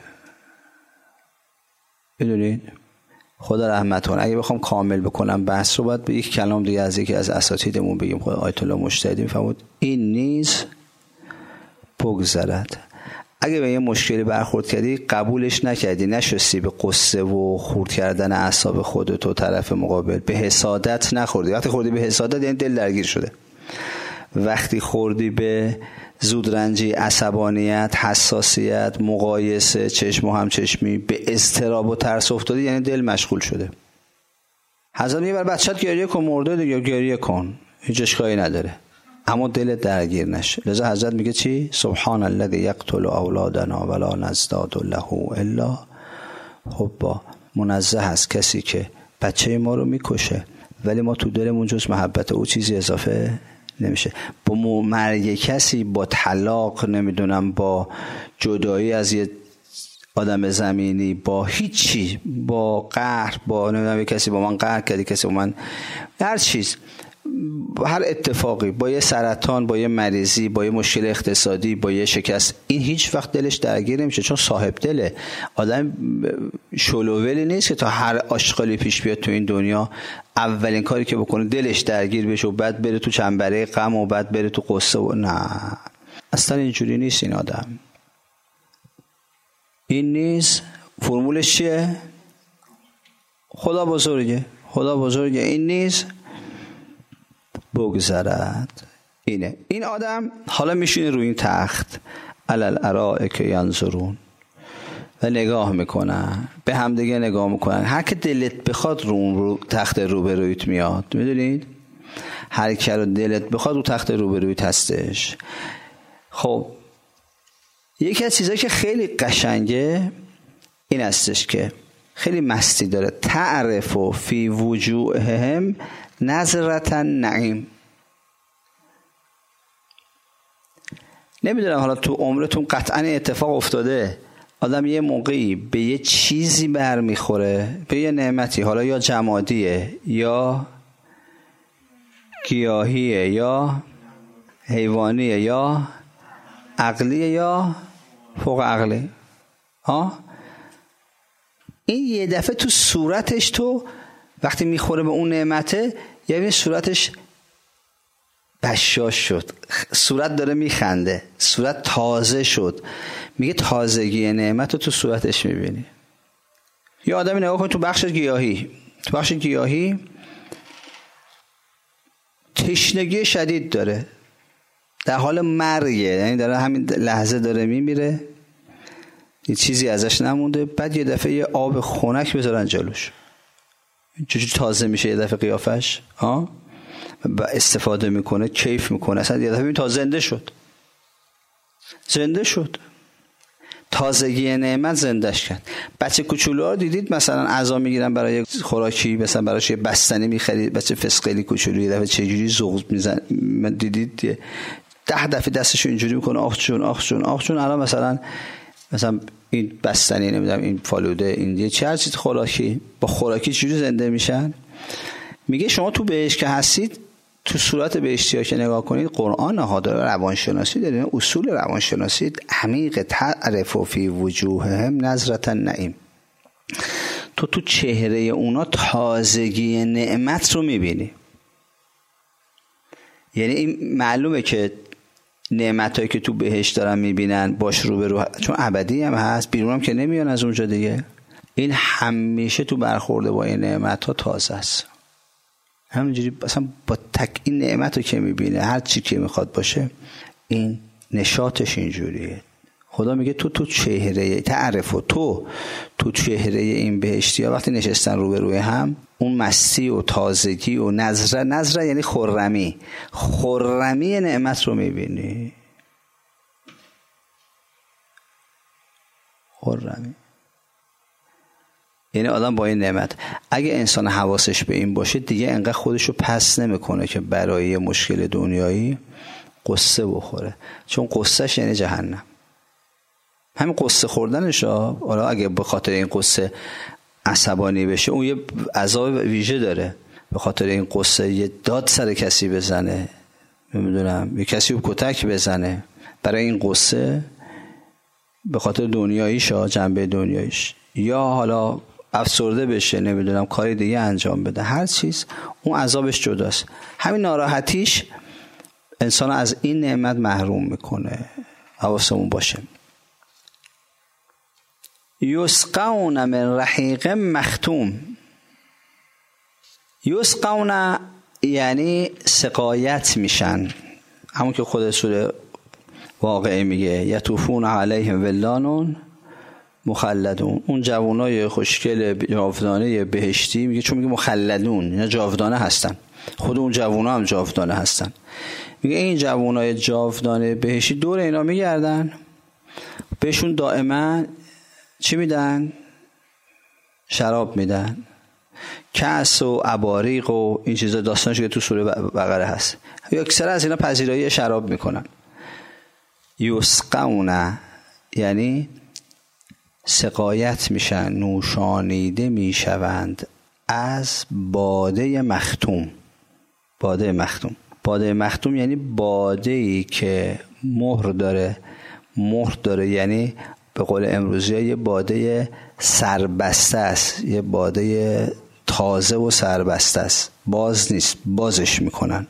میدونید؟ خدا رحمت کنه. اگه بخوام کامل بکنم بحث رو، باید به یک کلام دیگه از یکی از اساتیدمون بگیم. خود آیت الله مجتهدی میفرمود این نیز بگذرد. اگه به یه مشکلی برخورد کردی قبولش نکردی، نشستی به قصه و خورد کردن اعصاب خودت و طرف مقابل، به حسادت نخوردی. وقتی خوردی به حسادت یعنی دل درگیر شده. وقتی خوردی به زودرنجی، عصبانیت، حساسیت، مقایسه، چشم و همچشمی، به اضطراب و ترس افتادی یعنی دل مشغول شده. حضرت میگه بر بچت گریه کن، مرده دیگه گریه کن، هیچ اشکالی نداره، اما دل درگیر نشه. لذا حضرت میگه چی؟ سبحان الذی یقتل اولادنا ولا نزداد له الا حبا. منزه هست کسی که بچه ما رو میکشه ولی ما تو دلمون جز محبت او چیزی اضافه نمیشه. با مرگ کسی، با طلاق، نمیدونم با جدایی از یه آدم زمینی، با هیچی، با قهر، با نمیدونم یه کسی با من قهر کردی، کسی با من هر چیز، هر اتفاقی، با یه سرطان، با یه مریضی، با یه مشکل اقتصادی، با یه شکست، این هیچ وقت دلش درگیر نمیشه، چون صاحب دله. آدم شلوولی نیست که تا هر آشغالی پیش بیاد تو این دنیا اولین کاری که بکنه دلش درگیر بشه و بعد بره تو چنبره غم و بعد بره تو قصه و نه، اصلا اینجوری نیست این آدم. این نیست. فرمولش چیه؟ خدا بزرگه، خدا بزرگه. این نیست بگذرد. اینه این آدم حالا میشینه روی این تخت علل ارائک ینظرون و نگاه میکنن، به هم دیگه نگاه میکنن. هر که دلت بخواد رو اون رو تخت روبرویت میاد، میدونید؟ هر که رو دلت بخواد رو تخت روبرویت هستش. خب یکی از چیزایی که خیلی قشنگه این هستش که خیلی مستی داره. تعرف فی وجوههم نظرة النعیم. نمیدونم حالا تو عمرتون قطعا اتفاق افتاده آدم یه موقعی به یه چیزی برمیخوره، به یه نعمتی، حالا یا جمادیه یا گیاهیه یا حیوانیه یا عقلیه یا فوق عقلی. ها این یه دفعه تو صورتش، تو وقتی میخوره به اون نعمته یعنی صورتش بشاش شد، صورت داره میخنده، صورت تازه شد. میگه تازگی نعمت رو تو صورتش میبینی. یه آدمی نگاه کن تو بخش گیاهی، تو بخش گیاهی تشنگی شدید داره، در حال مرگه، یعنی داره همین لحظه داره میمیره، یه چیزی ازش نمونده. بعد یه دفعه یه آب خنک بذارن جلوش، چجوری تازه میشه یه دفعه قیافش، ها، و استفاده میکنه، کیف میکنه. اصلا یه دفعه تا زنده شد، زنده شد. تازگی نعمت زندهش کرد. بچه کوچولوها دیدید مثلا عزا میگیرن برای خوراکی، مثلا براش یه بستنی میخرید، بچه فسقلی کوچولو یه دفعه چجوری زغز میزن، من دیدید ده دفعه دستشو اینجوری میکنه، آخ جون آخ جون آخ جون. الان مثلا مثلا این بستنی، نمیدونم این فالوده، این یه چه هر چیز خوراکی، با خوراکی چجوری زنده میشن. میگه شما تو بهشت که هستید، تو صورت بهشتی‌ها که نگاه کنید، قرآن نهادار روانشناسی داره، اصول روانشناسی عمیق. تعرف فی وجوههم نظرة النعیم. تو تو چهره اونا تازگی نعمت رو میبینی. یعنی این معلومه که نعمتایی که تو بهشت دارن میبینن باش رو به رو، چون ابدی هم هست، بیرون هم که نمیان از اونجا دیگه. این همیشه تو برخورده با این نعمت‌ها تازه است. همینجوری مثلا با تک این نعمت رو که میبینه، هر چی که میخواد باشه، این نشاطش اینجوریه. خدا میگه تو تو چهره تعرف و تو تو چهره این بهشتی ها وقتی نشستن رو به روی هم، اون مستی و تازگی و نظره، نظره یعنی خرمی، خرمی نعمت رو میبینی. خرمی یعنی آدم با این نعمت، اگه انسان حواسش به این باشه دیگه انقدر خودشو پس نمیکنه که برای مشکل دنیایی قصه بخوره، چون قصهش یعنی جهنم. همین قصه خوردنش ها، حالا اگه به خاطر این قصه عصبانی بشه، اون یه عذاب ویژه داره. به خاطر این قصه یه داد سر کسی بزنه، نمیدونم یه کسی رو کتک بزنه، برای این قصه، به خاطر دنیاییش ها، جنبه دنیاییش، یا حالا افسرده بشه، نمیدونم کاری دیگه انجام بده، هر چیز اون عذابش جداست. همین ناراحتیش انسان از این نعمت محروم میکنه. حواسمون باشه. یسقون من رحیق مختوم. یسقون یعنی سقایت میشن، همون که خود سوره واقعه میگه یطوفون علیهم ولدان مخلدون. اون جوانای خوشگل جاودانه بهشتی، میگه چون میگه مخلدون اینا جاودانه هستن، خود اون جوانا هم جاودانه هستن. میگه این جوانای جاودانه بهشتی دور اینا میگردن، بهشون دائما چی میدن؟ شراب میدن، کأس و اباریق و این چیزا، داستانش که تو سوره بقره هست. یا اکثر از اینا پذیرایی شراب میکنن. یسقون یعنی سقایت میشن، نوشانیده میشوند از باده مختوم. باده مختوم باده مختوم یعنی باده‌ای که مهر داره. مهر داره یعنی به قول امروزی یه باده سربسته است، یه باده تازه و سربسته است، باز نیست، بازش میکنن.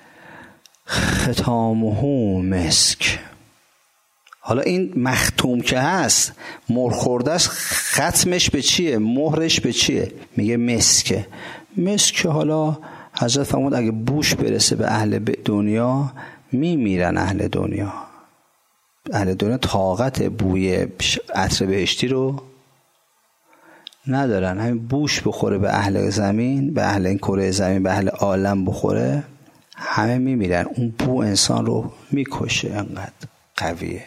ختامه مسک. حالا این مختوم که هست، مهر خورده است، ختمش به چیه؟ مهرش به چیه؟ میگه مسکه. مسک حالا حضرت فرمود اگه بوش برسه به اهل دنیا میمیرن. اهل دنیا اهل دنیا طاقت بوی عطر بهشتی رو ندارن. همین بوش بخوره به اهل زمین، به اهل این کره زمین، به اهل عالم بخوره، همه میمیرن. اون بو انسان رو میکشه، انقدر قویه.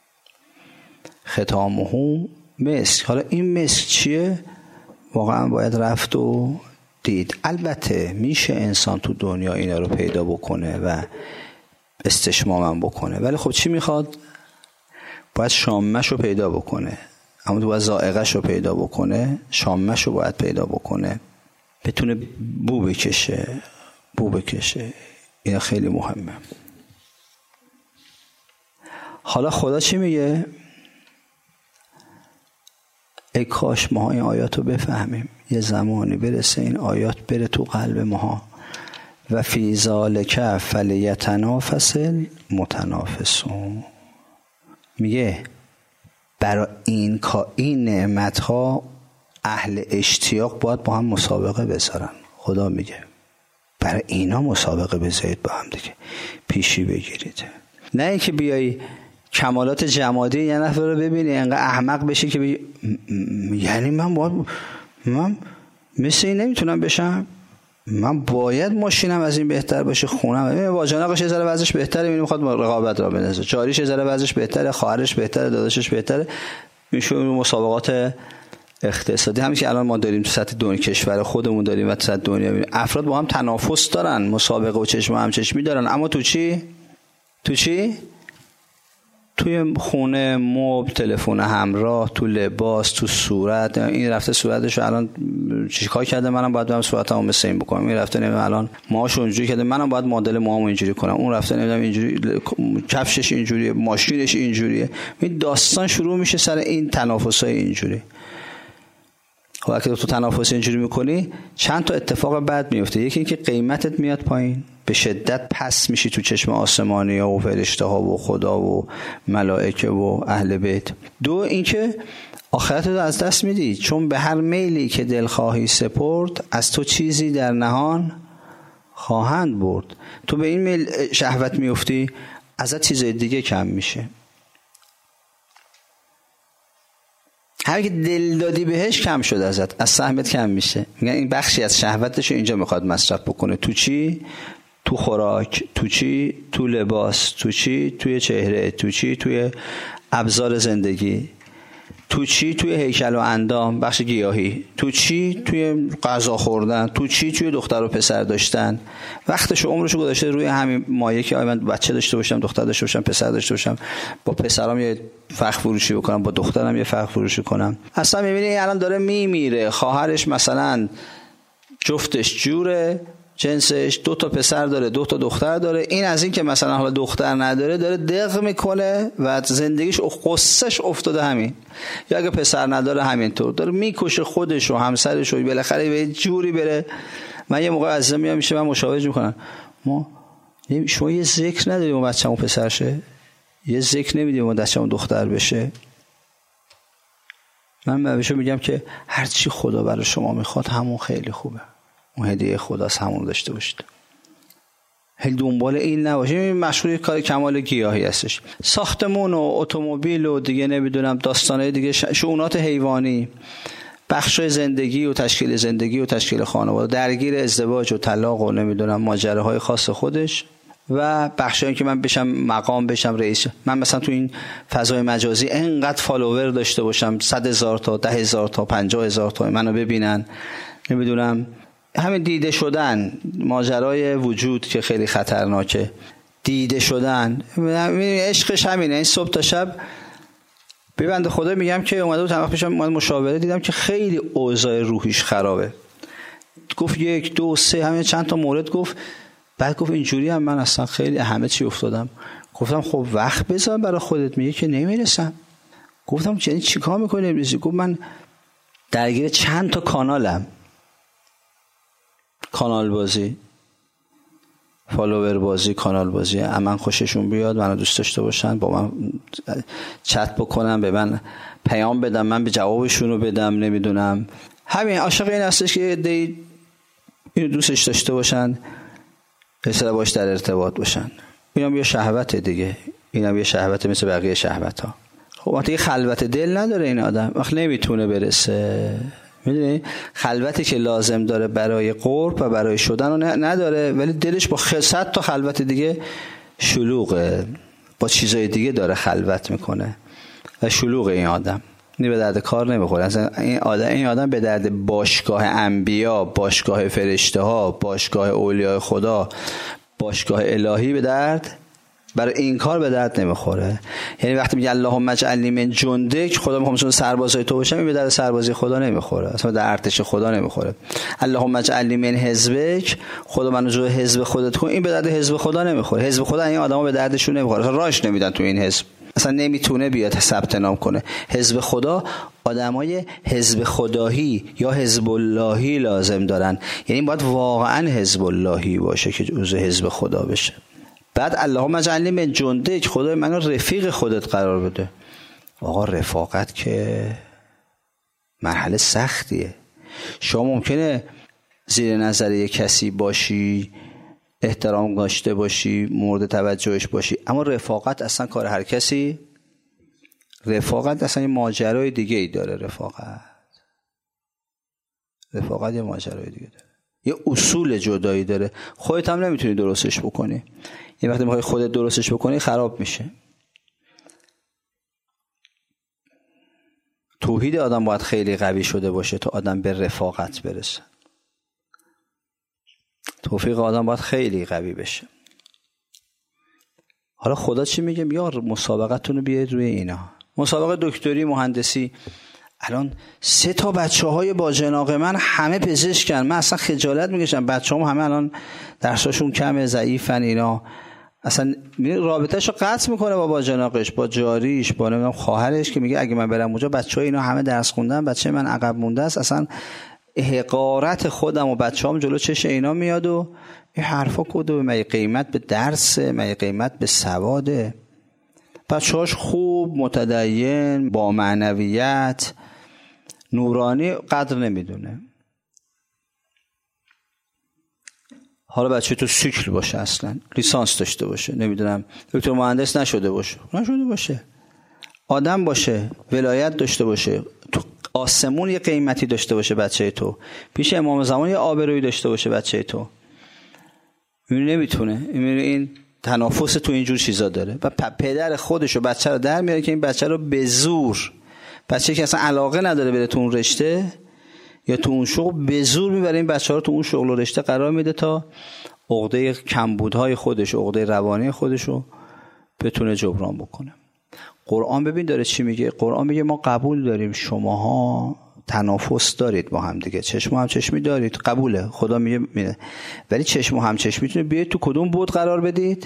ختامه مسک. حالا این مسک چیه؟ واقعا باید رفت و دید. البته میشه انسان تو دنیا اینا رو پیدا بکنه و استشمام بکنه، ولی خب چی میخواد؟ باید شامش رو پیدا بکنه. اما تو باید ذائقه‌ش رو پیدا بکنه، شامش رو باید پیدا بکنه، بتونه بو بکشه بو بکشه اینا خیلی مهمه. حالا خدا چی میگه؟ ای کاش ما این آیات رو بفهمیم، یه زمانی برسه این آیات بره تو قلب ماها. و فی ذالک فلیتنافس المتنافسون. میگه برای این این نعمت ها اهل اشتیاق باید با هم مسابقه بذارن. خدا میگه برای اینا مسابقه بذارید با هم دیگه، پیشی بگیرید. نه اینکه بیایی کمالات جمادی یه نفر رو ببینی انقدر احمق بشی که بگی یعنی من باید من مثل این نمیتونم بشم، من باید ماشینم از این بهتر باشه، خونم واجانقش یه ذره وضعش بهتره، میبینی میخواد رقابت را بندازه، جاریش یه ذره وضعش بهتره، خواهرش بهتره، داداشش بهتره، میشه مسابقات اقتصادی. همین که الان ما داریم تو سطح دنیا کشور خودمون داریم و تو سطح دنیا میبینیم افراد با هم تنافس دارن، مسابقه و چشم و همچشمی دارن، اما تو چی؟ تو چی؟ توی خونه، مبل، تلفن همراه، تو لباس، تو صورت. این رفته صورتشو الان چیکار کرده، منم باید برم صورتمو مثل این بکنم. این رفته نمیدونم الان موهاشو اونجوری کرده، منم باید مدل موهامو اینجوری کنم. اون رفته نمیدونم اینجوری کفشش اینجوریه، ماشینش اینجوریه. این داستان شروع میشه سر این تنافس‌های اینجوری. خب اگه تو تنافس اینجوری میکنی چند تا اتفاق بد میفته. یکی اینکه قیمتت میاد پایین، به شدت پس میشی تو چشم آسمانی ها و فرشته ها و خدا و ملائکه و اهل بیت. دو اینکه آخرت رو از دست میدی، چون به هر میلی که دل خواهی سپرد از تو چیزی در نهان خواهند برد. تو به این میل شهوت میفتی، ازت چیزای دیگه کم میشه. همین که دل دادی بهش کم شد ازت، از سهمت کم میشه. میگن این بخشی از شهوتش اینجا میخواد مصرف بکنه. تو چی؟ تو خوراک. تو چی؟ تو لباس. تو چی؟ توی چهره. تو چی؟ توی ابزار زندگی. تو چی؟ توی هیکل و اندام، بخش گیاهی. تو چی؟ توی غذا خوردن. تو چی؟ توی دختر و پسر داشتن. وقتش و عمرشو گذاشته روی همین مایه که من بچه داشته باشم، دختر داشته باشم، پسر داشته باشم، با پسرام یه فخ فروشی بکنم، با دخترم یه فخ فروشی کنم. اصلا میبینی الان داره میمیره، خواهرش مثلا جفتش جوره، جنسش دو تا پسر داره، دو تا دختر داره، این از این که مثلا حالا دختر نداره داره دق میکنه و زندگیش قصهش افتاده همین. یا اگه پسر نداره همینطور داره میکشه خودش و همسرش و بالاخره به جوری بره. من یه موقع عزیزم میام میشه من مشاوره میکنم، ما شما یه ذکر نداریم ما بچه‌مون پسر شه، یه ذکر نمیدیم ما بچه‌مون دختر بشه. من بهشون میگم که هر چی خدا برای شما میخواد همون خیلی خوبه، اون هدیه خداست، همون داشته باشید. هی دنبال این نباشید. این مشغول کار کمال گیاهی هستش، ساختمون و اتومبیل و دیگه نمیدونم داستانهای دیگه، شؤونات حیوانی، بخشای زندگی و تشکیل زندگی و تشکیل خانواده، درگیر ازدواج و طلاق و نمیدونم ماجراهای خاص خودش و بخشایی که من بشم مقام بشم رئیس. من مثلا تو این فضای مجازی انقدر فالوور داشته باشم، صد هزار تا، ده هزار تا، پنجاه هزار تا منو ببینن، نمیدونم همین دیده شدن، ماجرای وجود که خیلی خطرناکه، دیده شدن، عشقش همینه. این صبح تا شب به بنده خدا میگم که اومده بود طرف پیشم اومد مشاوره، دیدم که خیلی اوضاع روحیش خرابه. گفت یک دو سه همین چند تا مورد گفت، بعد گفت اینجوری هم من اصلا خیلی همه چی افتادم. گفتم خب وقت بذار برای خودت. میگه که نمیرسم. گفتم یعنی چیکار میکنی امروز؟ گفت من درگیر چند تا کانالم. کانال بازی، فالوور بازی، کانال بازی. من خوششون بیاد، منو دوست داشته باشن، با من چت بکنن، به من پیام بدن، من به جوابشون رو بدم، نمیدونم. همین عاشق این هستش که دی اینو دوستش داشته باشن، اصلا باش در ارتباط باشن. اینم یه شهوت دیگه، اینم یه شهوت مثل بقیه شهوت‌ها. خب وقتی خلوت دل نداره این آدم، وقت نمیتونه برسه. میدونی خلوتی که لازم داره برای قرب و برای شدن رو نداره، ولی دلش با صد تا خلوت دیگه شلوغه، با چیزای دیگه داره خلوت میکنه و شلوغ. این آدم این به درد کار نمیخوره اصلا. این آدم این آدم به درد باشگاه انبیا، باشگاه فرشته ها، باشگاه اولیاء خدا، باشگاه الهی به درد برای این کار به درد نمیخوره. یعنی وقتی میگه اللهم اجعلنی من جندک، خدا میخوام مثل سربازای تو باشم، این به درد سربازی خدا نمیخوره، اصلا در ارتش خدا نمیخوره. اللهم اجعلنی من حزبک، خدا منو جزو حزب خودت کن، این به درد حزب خدا نمیخوره. حزب خدا این آدما به دردشون نمیخوره، اصلا راش نمیدن تو این حزب، اصلا نمیتونه بیاد ثبت نام کنه. حزب خدا آدمای حزب خدایی یا حزب اللهی لازم دارن، یعنی باید واقعا حزب اللهی باشه که جزو حزب خدا بشه. بعد اللهم اجعلنی من جندک، خدای منو رفیق خودت قرار بده. آقا رفاقت که مرحله سختیه. شما ممکنه زیر نظر یک کسی باشی، احترام داشته باشی، مورد توجهش باشی، اما رفاقت اصلا کار هر کسی. رفاقت اصلا یه ماجرای دیگه ای داره. رفاقت رفاقت یه ماجرای دیگه داره، یه اصول جدایی داره. خودت هم نمیتونی درستش بکنی. این وقتی میخوای خودت درستش بکنی خراب میشه. توحید آدم باید خیلی قوی شده باشه تا آدم به رفاقت برسه. توفیق آدم باید خیلی قوی بشه. حالا خدا چی میگه؟ میگه مسابقتون رو بیاید روی اینا. مسابقه دکتری، مهندسی. الان سه تا بچه های با جناق من همه پزشکن، من اصلا خجالت میکشم. بچه هم همه الان درساشون کمه، ضعیفن، اینا اصلا رابطهش رو قطع میکنه با با جناقش، با جاریش، با نمیدونم خواهرش، که میگه اگه من برم اونجا بچه های اینا همه درس خوندن، بچه من عقب مونده است. اصلا حقارت خودم و بچه هم جلو چش اینا میاد و این حرفا کده. مگه قیمت به درسه؟ مگه قیمت به سواده؟ بچه هاش خوب، متدین، با معنویت، نورانی، قدر نمیدونه. حالا بچه تو سیکل باشه، اصلا لیسانس داشته باشه، نمیدونم دکتر مهندس نشده باشه، نشده باشه، آدم باشه، ولایت داشته باشه، تو آسمون یه قیمتی داشته باشه بچه تو، پیش امام زمان یه آبرویی داشته باشه بچه تو، این نمیتونه. این تنافس تو اینجور چیزا داره و پدر خودشو بچه رو در میاره که این بچه رو به زور، بچه که اصلا علاقه نداره بره تو اون رشته یا تو اون شغل، به زور میبره این بچه ها رو تو اون شغل و رشته قرار میده تا عقده کمبودهای خودش، عقده روانی خودشو بتونه جبران بکنه. قرآن ببین داره چی میگه. قرآن میگه ما قبول داریم شماها تنافس دارید با هم دیگه، چشم و هم چشمی دارید، قبوله. خدا میگه میده، ولی چشم و هم چشمیتونه بیاید تو کدوم بود قرار بدید؟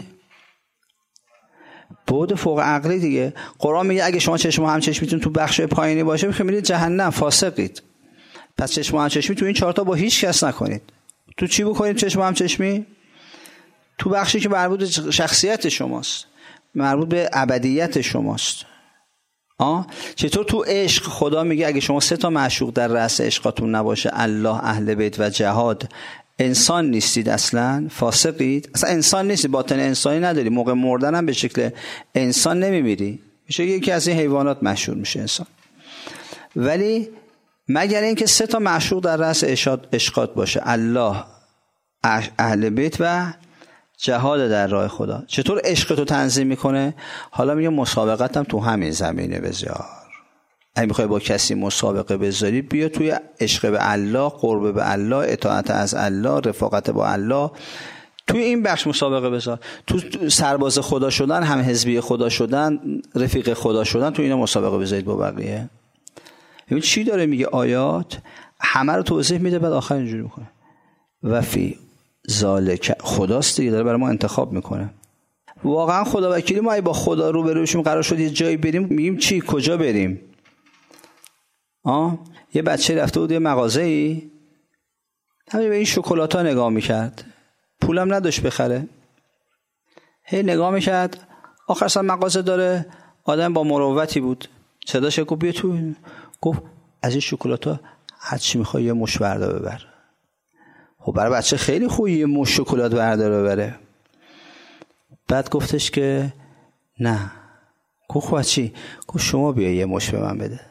بود فوق عقلی دیگه. قرآن میگه اگه شما چشم و هم چشمیتون تو بخش پایینی باشه میخواید میرید جهنم، فاسقید. پس چشم و هم چشمی تو این چهار تا با هیچ کس نکنید. تو چی بکنید چشم و هم چشمی؟ تو بخشی که مربوط به شخصیت شماست، مربوط به ابدیت شماست. آه چطور تو عشق خدا میگه اگه شما سه تا معشوق در رأس عشقاتون نباشه، الله، اهل بیت و جهاد، انسان نیستید، اصلا فاسقید، اصلا انسان نیستید، باطن انسانی نداری، موقع مردن هم به شکل انسان نمیمیری، میشه یکی از این حیوانات مشهور میشه انسان. ولی مگر اینکه سه تا معشوق در رأس عشقات باشه، الله، اهل بیت و جهاد در راه خدا. چطور عشق تو تنظیم میکنه؟ حالا میگه مسابقت هم تو همین زمینه بذار. اگه میخوای با کسی مسابقه بذاری، بیا توی عشق به الله، قرب به الله، اطاعت از الله، رفاقت با الله، توی این بخش مسابقه بذار. تو سرباز خدا شدن، هم حزبی خدا شدن، رفیق خدا شدن، تو اینا مسابقه بذارید با بقیه. ببین چی داره میگه آیات، همه رو توضیح میده، بعد آخر اینجوری میکنه و فی ذالک، خداست دیگه، داره برای ما انتخاب میکنه. واقعا خدا وکیلی، ما ای با خدا رو بروشیم قرار شد یه جایی بریم، میگیم چی؟ کجا بریم؟ آه یه بچه رفته بود یه مغازه‌ای، همین به این شکلات‌ها نگاه میکرد، پولم نداشت بخره، هی نگاه میکرد. آخر اصلا مغازه داره، آدم با مروتی بود، صداش گفت بیا تو، گفت از این شکلات‌ها هر چی میخوای یه مش بردار ببر. خب برای بچه خیلی خوبه یه مش شکلات بردار ببره. بعد گفتش که نه. گفت خب چی؟ گفت شما بیا یه مش به من بده.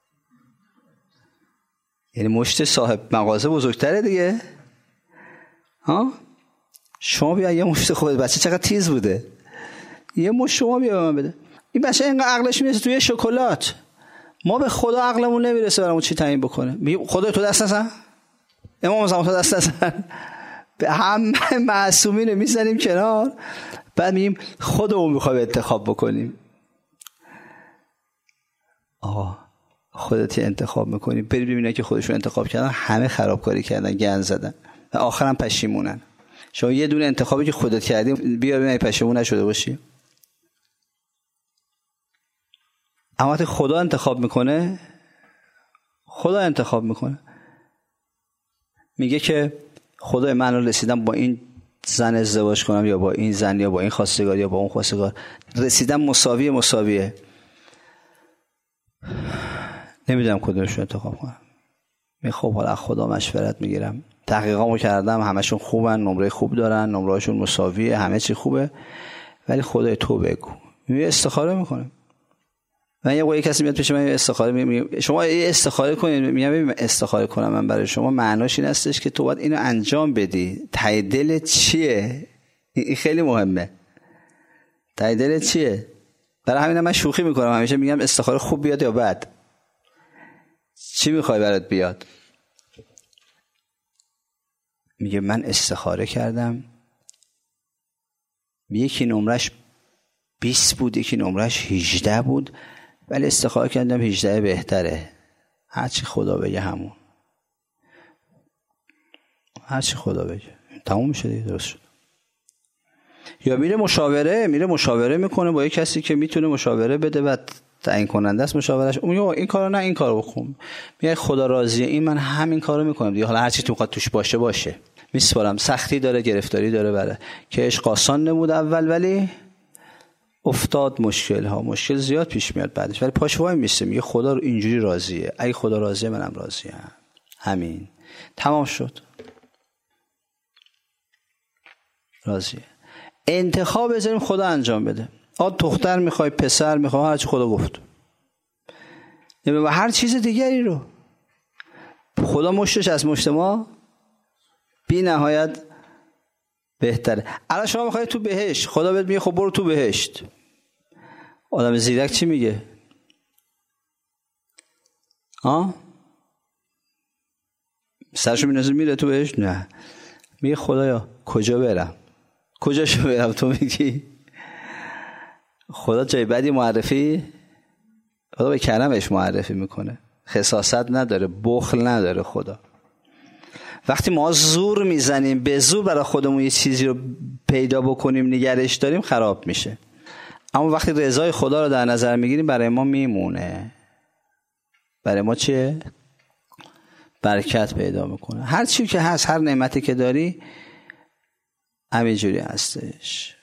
یعنی مشت صاحب مغازه بزرگتره دیگه. ها؟ شما بیا یه مشت خودت. بچه چقدر تیز بوده. یه مشت شما بیا به من بده. این بچه اینقدر عقلش میرسه توی شکلات. ما به خدا عقلمون نمیرسه برامون چی تعیین بکنه. میگیم خدا تو دست نزن. امام زمان تو دست نزن. به همه معصومین رو میزنیم کنار. بعد میگیم خودمون میخوایم انتخاب بکنیم. آقا خودت انتخاب میکنی، بری ببینی که خودشون انتخاب کردن همه خرابکاری کردن، گند زدن و آخرا پشیمونن. شما یه دونه انتخابی که خودت کردی بیا ببین پشیمون نشده باشی. اما وقتی خدا انتخاب میکنه، خدا انتخاب میکنه، میگه که خدای من رو رسیدم با این زن ازدواج کنم یا با این زن یا با این خواستگار یا با اون خواستگار، رسیدم مساویه مساویه نمیدونم کدومشون انتخاب کنم. می خب حالا خدا مشورت میگیرم، تحقیقامو کردم، همشون خوبن، نمره خوب دارن، نمرهاشون مساویه، همه چی خوبه، ولی خدای تو بگو. می استخاره میکنم. من یه وقتی کسی میاد پیش من استخاره میگم شما یه استخاره کنید، میگم ببین استخاره کنم من برای شما معناش این هستش که تو باید اینو انجام بدی. ته دلت چیه؟ این خیلی مهمه. ته دلت چیه؟ برای همین من شوخی میکنم، همیشه میگم استخاره خوب بیاد یا بد. چی میخوای برات بیاد؟ میگه من استخاره کردم، یکی نمرش بیست بود، یکی نمرش هجده بود، ولی استخاره کردم هجده بهتره. هرچی خدا بگه همون، هرچی خدا بگه تموم میشه دیگه، درست شد. یا میره مشاوره، میره مشاوره میکنه با یک کسی که میتونه مشاوره بده و تعیین کننده است مشاورش. اون میگه این کارو نه این کارو بکن. میگه خدا راضیه این من همین کارو میکنم دیگه، حالا هر چی تو میخواد توش باشه باشه. میسپارم. سختی داره، گرفتاری داره، بره که عشق آسان نبود اول ولی افتاد مشکل ها، مشکل زیاد پیش میاد بعدش، ولی پاش وای میسته میگه خدا رو اینجوری راضیه، اگه خدا راضیه منم راضیم، همین تمام شد. راضیه. انتخاب بذاریم خدا انجام بده. آ دختر میخوای، پسر میخوای، هر چی خدا گفت. و هر چیز دیگری رو خدا مشتش از مشت ما بی نهایت بهتره. الان شما میخوای تو بهشت، خدا بهت میگه خب برو تو بهشت. آدم زیرک چی میگه؟ ها؟ سرشو می‌نازه میره تو بهشت؟ نه. میگه خدایا کجا برم؟ کجا شو برم؟ تو میگی خدا جای بدی معرفی؟ خدا به کرمش معرفی میکنه. خساست نداره، بخل نداره خدا. وقتی ما زور میزنیم به زور برای خودمون یه چیزی رو پیدا بکنیم نگرش داریم خراب میشه. اما وقتی رضای خدا رو در نظر میگیریم برای ما میمونه. برای ما چیه؟ برکت پیدا میکنه. هر چیزی که هست، هر نعمتی که داری همینجوری هستش.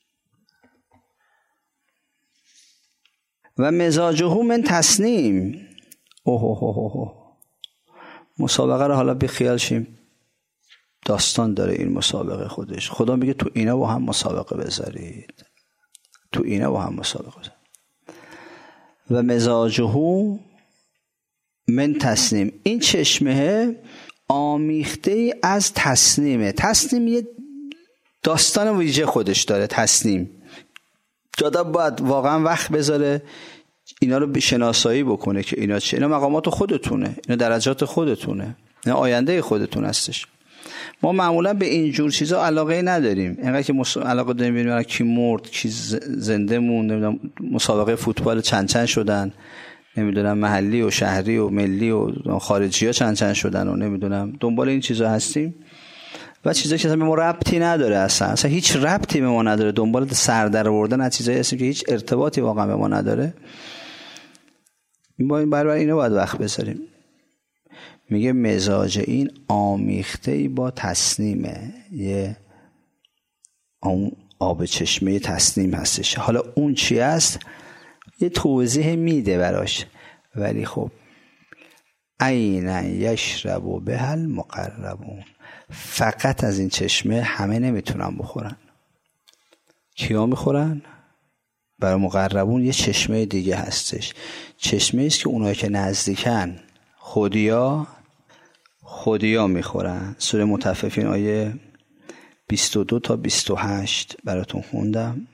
و مزاجه من تسنیم. اوه اوه اوه اوه. مسابقه رو حالا بی خیال شیم، داستان داره این مسابقه خودش. خدا میگه تو اینا با هم مسابقه بذارید، تو اینا با هم مسابقه بذارید. و مزاجه من تسنیم. این چشمه آمیخته از تسنیمه. تسنیم یه داستان ویژه خودش داره. تسنیم جاده باید واقعا وقت بذاره اینا رو بشناسایی بکنه که اینا چه، اینا مقامات خودتونه، اینا درجات خودتونه، اینا آینده خودتون هستش. ما معمولا به این جور چیزا علاقه نداریم. اینقدر که مس... علاقه داریم ببینیم کی مرد، کی زنده موند، نمیدونم مسابقه فوتبال چند چند شدن، نمیدونم محلی و شهری و ملی و خارجی ها چند چند شدن و نمیدونم دنبال این چیزا هستیم و چیزایی که اصلا به ما ربطی نداره، اصلا اصلا هیچ ربطی به ما نداره. دنبال سر در آوردن از چیزایی هستیم که هیچ ارتباطی واقعا به ما نداره. ما این برابر اینا باید وقت بذاریم. میگه مزاج این آمیخته با تسنیمه، یه اون آب چشمه تسنیم هستش. حالا اون چی است یه توضیح میده براش، ولی خب عین یشرب بها المقربون، فقط از این چشمه همه نمیتونن بخورن. کیا میخورن؟ برای مقربون یه چشمه دیگه هستش، چشمه است که اونایی که نزدیکن خودیا خودیا میخورن. سوره مطففین آیه بیست و دو تا بیست و هشت براتون خوندم.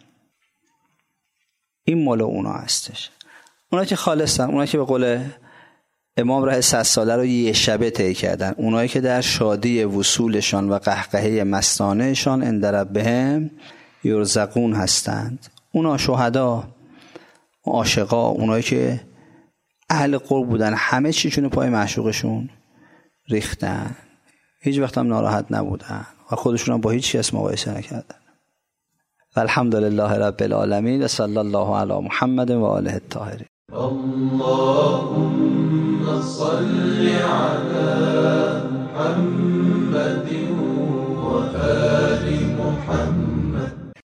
این مال اونا هستش، اونا که خالصن، اونا که به قول امام ره صد ساله رو یه شبه طی کردن، اونایی که در شادی وصولشان و قهقهه مستانهشان عند ربهم یرزقون هستند. اونا شهدا، عاشقا، اونایی که اهل قرب بودن، همه چیشون پای معشوقشون ریختن، هیچ وقت هم ناراحت نبودن و خودشون هم با هیچ کس مقایسه نکردن. الحمدلله رب العالمین و صلی الله علی محمد و آله الطاهرین. اللهم صل علی محمد و آل محمد.